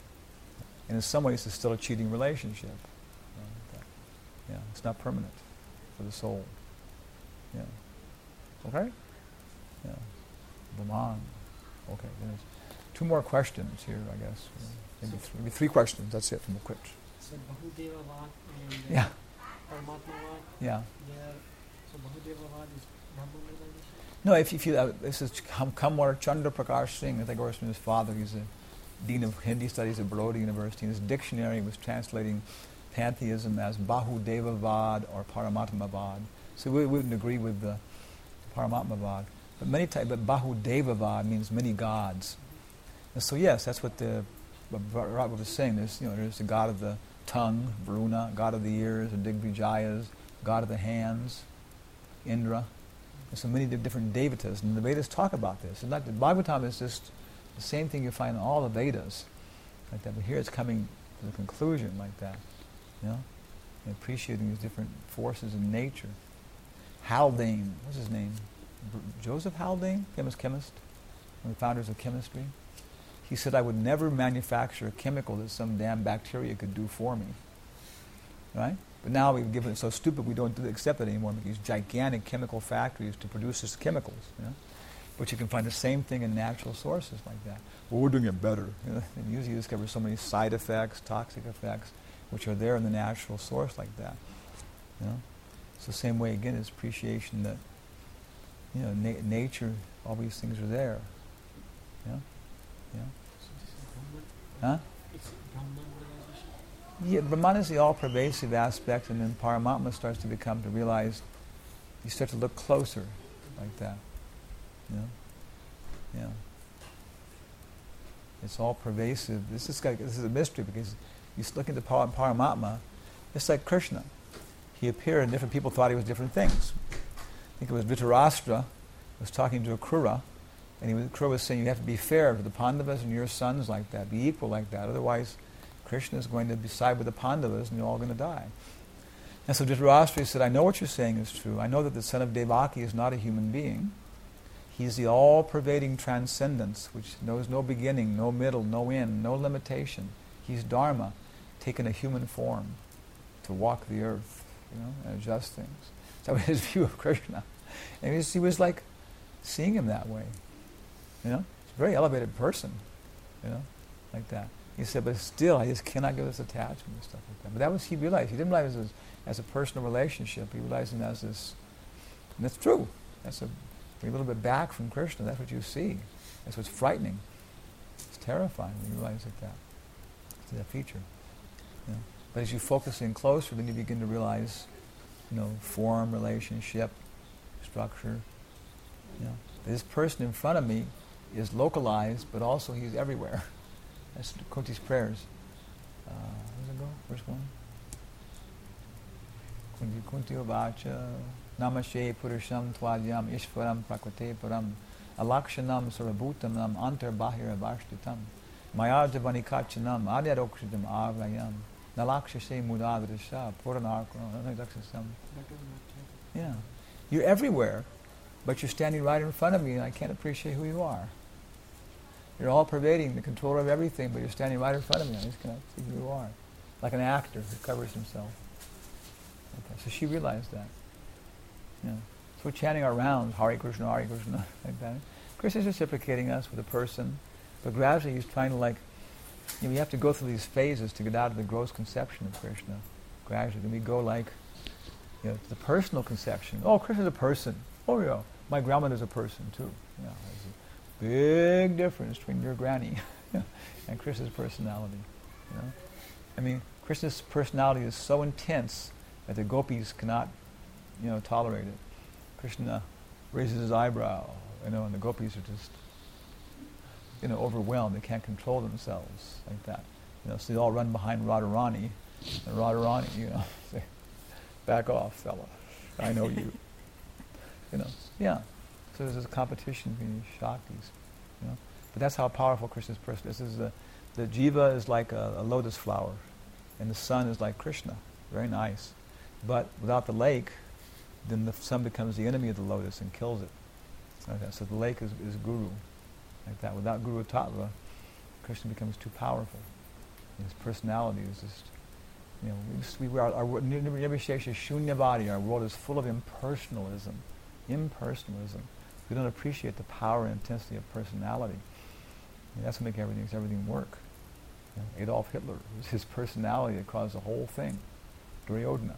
And in some ways, it's still a cheating relationship. You know, yeah, it's not permanent for the soul. Yeah. Okay. Yeah. Brahman. Okay. There's two more questions here, I guess. Maybe three, maybe three questions. That's it from the quick. So Bahudeva Vad and uh, Yeah. Paramatma Vad, Yeah. they are, so Bahudeva Vad is Brahman realization? No, if, if you, uh, this is Kam- Kamwar Chandra Prakash Singh, I think it was from his father. He's a dean of Hindi studies at Baroda University. In his dictionary, he was translating pantheism as Bahudeva Vad or Paramatma Vad. So we wouldn't agree with the Paramatma Vad. But many times, but Bahudeva Vad means many gods. And so yes, that's what the what Bharat was saying. There's you know there's the god of the tongue, Varuna, god of the ears, the Digvijayas, god of the hands, Indra. There's so many different devatas, and the Vedas talk about this. And not the Bhagavatam is just the same thing you find in all the Vedas, like that. But here it's coming to the conclusion like that, you know, and appreciating these different forces in nature. Haldane, what's his name? B- Joseph Haldane, famous chemist, one of the founders of chemistry. He said, I would never manufacture a chemical that some damn bacteria could do for me. Right? But now we've given it so stupid we don't accept it anymore. We use gigantic chemical factories to produce these chemicals. You know? But you can find the same thing in natural sources like that. Well, we're doing it better. You know? And usually you discover so many side effects, toxic effects, which are there in the natural source like that. You know? It's the same way, again, as appreciation that, you know, na- nature, all these things are there. Yeah? Yeah? So this is Brahman? Huh? It's Brahman realization? Yeah, Brahman is the all-pervasive aspect, and then Paramatma starts to become, to realize, you start to look closer, like that. You know? Yeah. It's all pervasive. This is like, this is a mystery because you look into Par- Paramatma, it's like Krishna. He appeared and different people thought he was different things. I think it was Dhritarashtra was talking to Akrura, and he was, Akrura was saying you have to be fair to the Pandavas and your sons like that, be equal like that, otherwise Krishna is going to be side with the Pandavas and you're all going to die. And so Dhritarashtra said, I know what you're saying is true. I know that the son of Devaki is not a human being. He's the all-pervading transcendence, which knows no beginning, no middle, no end, no limitation. He's Dharma, taken a human form to walk the earth, you know, and adjust things. That was his view of Krishna. And he was, he was like seeing him that way. You know? He's a very elevated person, you know, like that. He said, but still, I just cannot get this attachment and stuff like that. But that was, he realized, he didn't realize it as, as a personal relationship. He realized it as this, and that's true. That's a, a little bit back from Krishna. That's what you see. That's what's frightening. It's terrifying when you realize like that. It's that feature. You know? But as you focus in closer, then you begin to realize, you know, form, relationship, structure. You know, this person in front of me is localized, but also he's everywhere. That's Kunti's prayers. Uh, where's it go? First one. Kunti Kunti Uvacha Namashe Purusham Tvadyam Ishvaram Prakrate Param Alakshanam Sarabhutam Nam Antar Bahira Vashtitam Mayajavanikachanam Adyarokshitam Avayam Nalakshase Mudadrisha Puranarkam. That was not right. Yeah. You're everywhere, but you're standing right in front of me and I can't appreciate who you are. You're all pervading, the controller of everything, but you're standing right in front of me. I just can't see who you are. Like an actor who covers himself. Okay. So she realized that. Yeah. So we're chanting our rounds, Hare Krishna, Hare Krishna, like that. Krishna's reciprocating us with a person, but gradually he's trying to like, you know, you have to go through these phases to get out of the gross conception of Krishna. Gradually, then we go like, you know, the personal conception. Oh, Krishna's a person. Oh yeah, my grandmother's a person too. Yeah, there's a big difference between your granny and Krishna's personality. You know, I mean, Krishna's personality is so intense that the gopis cannot, you know, tolerate it. Krishna raises his eyebrow, you know, and the gopis are just, you know, overwhelmed. They can't control themselves like that. You know, so they all run behind Radharani, and Radharani, you know, say, "Back off, fella. I know you." You know, yeah. So there's this competition between these shaktis, you know. But that's how powerful Krishna's person is. This is the, the jiva is like a, a lotus flower, and the sun is like Krishna. Very nice. But without the lake, then the sun becomes the enemy of the lotus and kills it. Okay, so the lake is, is Guru, like that. Without Guru Tattva, Krishna becomes too powerful. And his personality is just, you know, we, just, we are, our Nirvishesha Shunyavadi, our world is full of impersonalism. Impersonalism. We don't appreciate the power and intensity of personality. And that's what makes everything, makes everything work. You know, Adolf Hitler, it was his personality that caused the whole thing. Duryodhana.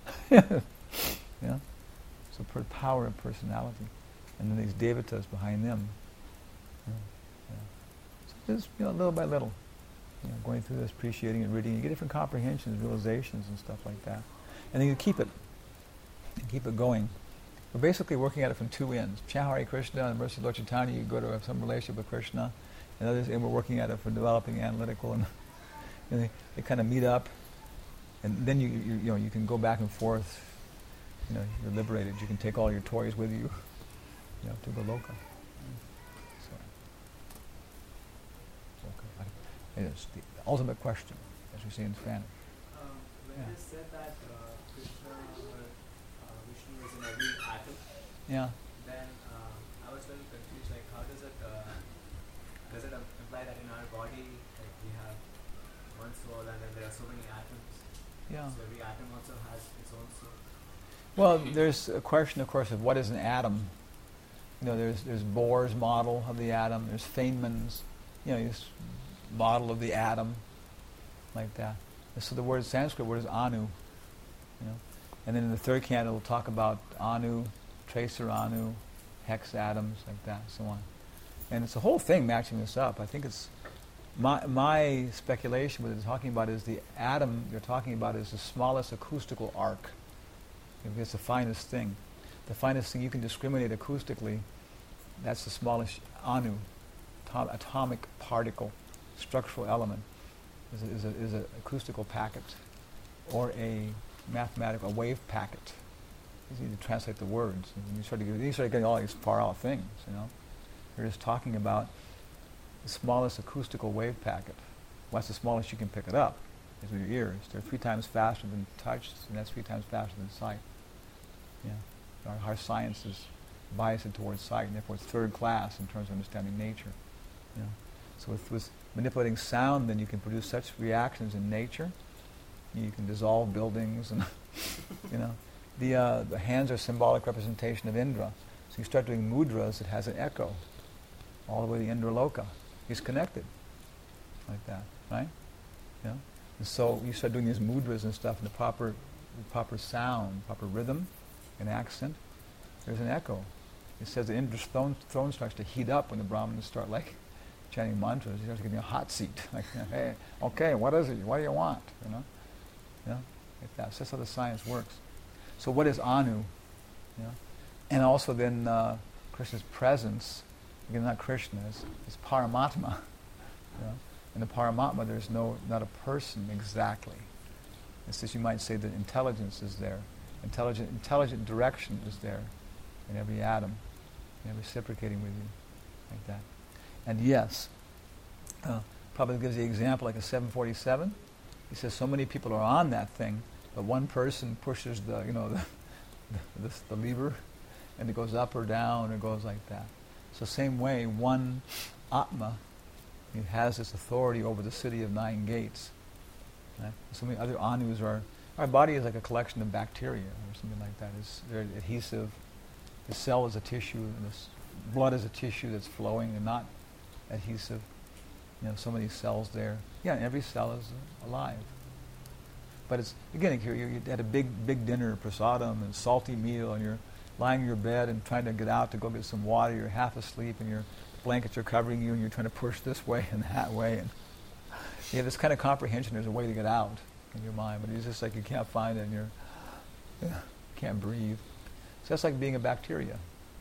Yeah? So per power of personality. And then these devatas behind them. Yeah, yeah. So just, you know, little by little, you know, going through this, appreciating it, reading, you get different comprehensions, realizations and stuff like that. And then you keep it, you keep it going. We're basically working at it from two ends. Chant Hare Krishna and Mercy Lord Chaitanya, you go to have some relationship with Krishna, and others, and we're working at it for developing analytical, and, and they, they kind of meet up, and then you, you you know you can go back and forth. You know, you're liberated. You can take all your toys with you, you know, to Goloka. So, okay. It is the ultimate question, as we say in Spanish. Um, when Yeah. you said that uh, Krishna or uh, Vishnu is in every atom, Yeah. then um, I was a little confused. Like, how does it uh, does it im- imply that in our body, like we have one soul, and then there are so many atoms? Yeah. So every atom also has its own soul. Well, there's a question, of course, of what is an atom. You know, there's there's Bohr's model of the atom. There's Feynman's, you know, this model of the atom, like that. And so the word Sanskrit word is anu. You know, and then in the third canto we'll talk about anu, tracer anu, hex atoms, like that, so on. And it's a whole thing matching this up. I think it's my my speculation. What they're talking about is the atom. They're talking about is the smallest acoustical arc. It's the finest thing. The finest thing you can discriminate acoustically, that's the smallest anu, atom, atomic particle, structural element, is a, is a, is a acoustical packet, or a mathematical, a wave packet. It's easy to translate the words. And you start to get, you start getting all these far out things, you know. You're just talking about the smallest acoustical wave packet. Well, that's the smallest you can pick it up, is with your ears. They're three times faster than touch, and that's three times faster than sight. Yeah, our, our science is biased towards sight, and therefore it's third class in terms of understanding nature. You know? So with, with manipulating sound, then you can produce such reactions in nature. You can dissolve buildings, and you know, the uh, the hands are symbolic representation of Indra. So you start doing mudras, it has an echo all the way to Indra Loka. It's connected like that, right? You know? And so you start doing these mudras and stuff in the proper, the proper sound, proper rhythm, and accent. There's an echo. It says that Indra's throne, throne starts to heat up when the Brahmanas start like chanting mantras. He starts getting a hot seat. Like, hey, okay, what is it? What do you want? You know, you know, like that. So that's how the science works. So what is anu? You know, and also then uh, Krishna's presence. Again, not Krishna. It's, it's Paramatma. You know? In the Paramatma, there's no not a person exactly. It's just you might say that intelligence is there. Intelligent, intelligent direction is there in every atom, you know, reciprocating with you, like that. And yes, uh, probably gives the example like a seven forty-seven. He says so many people are on that thing, but one person pushes the, you know, the, the, the, the lever, and it goes up or down, or goes like that. So same way, one Atma, he has this authority over the city of nine gates. Right? So many other Anus are. Our body is like a collection of bacteria or something like that. It's very adhesive. The cell is a tissue, and this blood is a tissue that's flowing and not adhesive. You know, so many cells there. Yeah, and every cell is uh, alive. But it's, again, you, you had a big, big dinner, prasadam, and salty meal, and you're lying in your bed and trying to get out to go get some water. You're half asleep, and your blankets are covering you, and you're trying to push this way and that way. And you have this kind of comprehension. There's a way to get out in your mind, but it's just like you can't find it, and you're yeah, can't breathe. So that's like being a bacteria,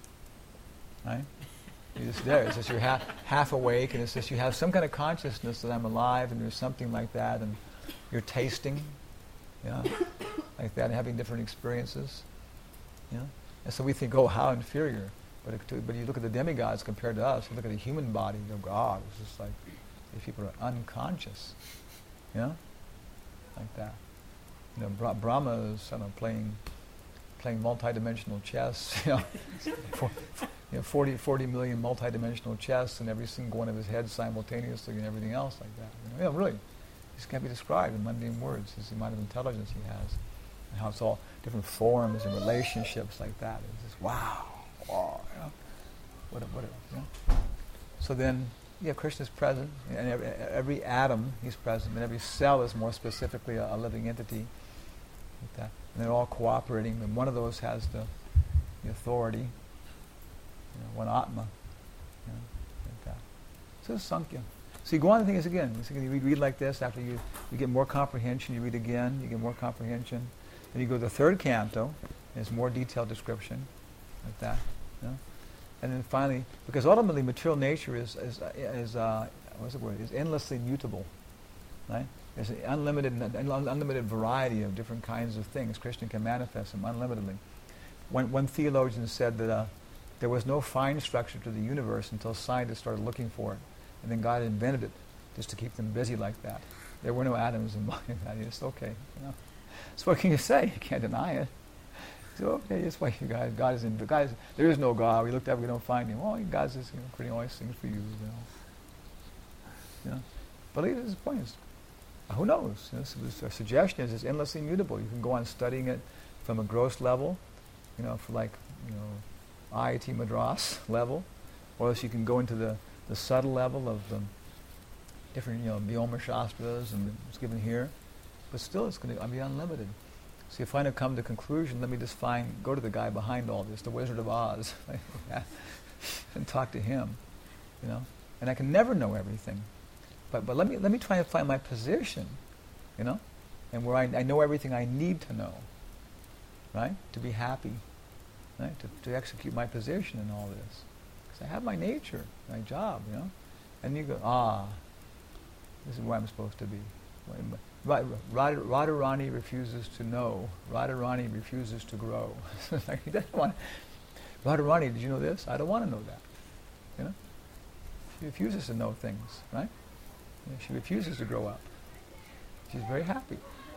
right? You're just there. It's just you're half half awake, and it's just you have some kind of consciousness that I'm alive, and there's something like that, and you're tasting, yeah, like that, and having different experiences, yeah. And so we think, oh, how inferior. But it, to, but you look at the demigods compared to us. You look at the human body. You go, God, it's just like these people are unconscious, you know. Like that. You know, Bra- Brahma is, I don't know, playing playing multi-dimensional chess, you know, for, you know forty, forty million multi-dimensional chess in every single one of his heads simultaneously and everything else like that. You know, yeah, really. This can't be described in mundane words. It's the amount of intelligence he has. And how it's all different forms and relationships like that. It's just, wow, wow, you know. What a, what a, you know. So then, yeah, Krishna's present, and every, every atom he's present, and every cell is more specifically a, a living entity. Like that. And they're all cooperating, and one of those has the, the authority, you know, one Atma, you know, like that. So it's Sankhya. So you go on, the thing is again, you read, read like this, after you, you get more comprehension, you read again, you get more comprehension. Then you go to the third canto, and there's more detailed description, like that, you know. And then finally, because ultimately material nature is is is uh, what's the word? Is endlessly mutable, right? There's an unlimited an unlimited variety of different kinds of things. Krishna can manifest them unlimitedly. One one theologian said that uh, there was no fine structure to the universe until scientists started looking for it, and then God invented it just to keep them busy like that. There were no atoms in mind. It's okay, you know. So what can you say? You can't deny it. So okay, it's like you guys, God is in. God is, there is no God. We looked up, we don't find Him. Well, God's just, you know, creating all these things for you, you know. You know, but look at His points. Uh, who knows? You know, so this, our suggestion is it's endlessly mutable. You can go on studying it from a gross level, you know, for like you know, I I T Madras level, or else you can go into the, the subtle level of the different, you know, Vyoma Shastras and it's given here, but still it's going to be unlimited. So if I finally come to conclusion, let me just find, go to the guy behind all this, the Wizard of Oz, and talk to him, you know. And I can never know everything, but but let me let me try and find my position, you know, and where I, I know everything I need to know, right, to be happy, right, to to execute my position in all this, because I have my nature, my job, you know. And you go, ah, this is where I'm supposed to be. Radha, Radharani refuses to know. Radharani refuses to grow. Like, he doesn't want. Radharani, did you know this? I don't want to know that. You know, she refuses to know things, right? You know, she refuses to grow up. She's very happy.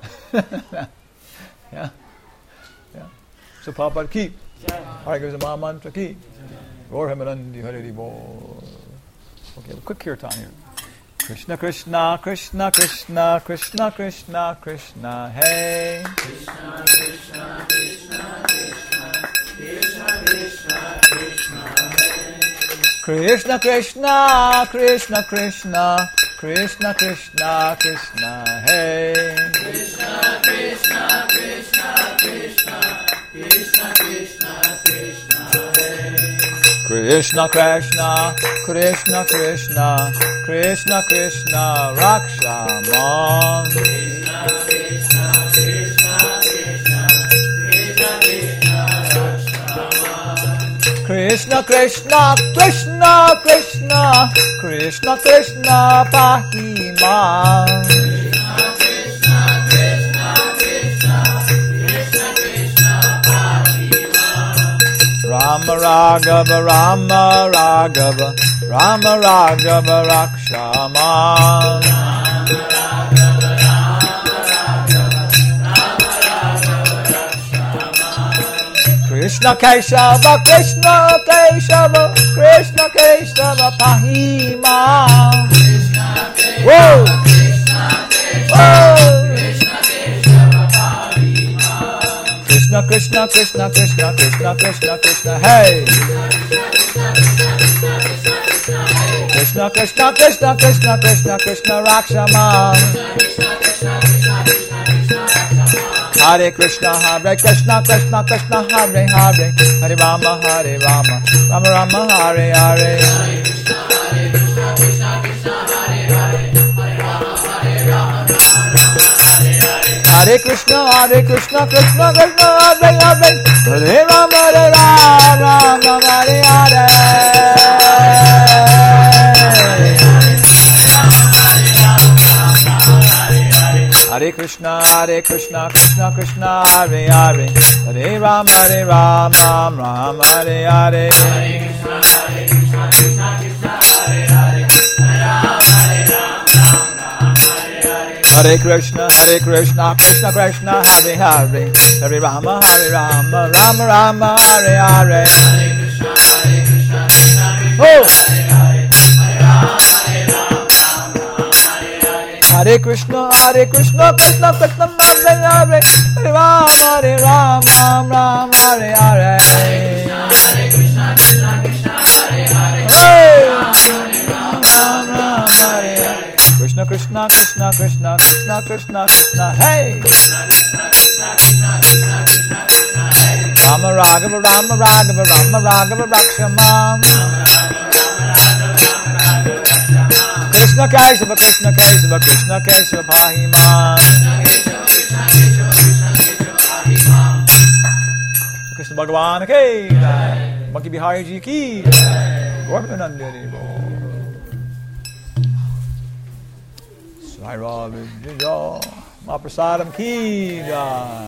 Yeah, yeah. So Prabhupada ki. Hare Krishna Maha Mantra ki. Gaur Hemarandi Hare Bol. Okay, a quick kirtan here. Krishna Krishna Krishna Krishna Krishna Krishna Krishna Hey Krishna Krishna Krishna Krishna Krishna Krishna Krishna Hey Krishna Krishna Krishna Krishna Krishna Krishna Krishna Hey Krishna Krishna Krishna Krishna Krishna Krishna Krishna Hey Krishna Krishna Krishna Krishna Krishna Krishna Rakshaman Krishna Krishna Krishna Krishna Krishna Krishna Rakshaman Krishna Krishna Krishna Krishna Krishna Krishna Pahi ma. Rama Raghava, Rama Raghava, Rama Raghava Rakshama. Krishna Keshava, Krishna Keshava, Krishna Keshava Pahima. Whoa! Whoa! Krishna Krishna Krishna Krishna Krishna Krishna Krishna Hey! Krishna Krishna Krishna Krishna Krishna Krishna Rakshama. Hare Krishna Hare Krishna Krishna Krishna Hare Hare Hare Rama Hare Rama Rama Rama Hare Hare. Hare Krishna Hare Krishna Krishna Krishna Hare Hare Hare Rama Hare Rama Rama Hare Hare. Hare Krishna Hare Krishna Krishna Krishna Hare Hare Hare Rama Hare Rama Rama Hare Hare. Hare Krishna Hare Krishna Krishna Krishna Hare Hare Hare Rama Hare Rama Rama Rama Hare Hare. Oh! Hare Krishna Hare Krishna Krishna Krishna Hare Hare Hare Rama Hare Rama Rama Hare Hare. Krishna Krishna Krishna Krishna Krishna Krishna Krishna Hey! Rama Raghava Rama Raghava Rama Raghava Rakshama. Krishna Keshava Krishna Keshava Krishna Keshava Pahima. Krishna Bhagavan ki jai. Monkey Bihari ji ki jai. Gorpananda Hari Bol. Sai Ra Vijaya Mahaprasadam ki jai.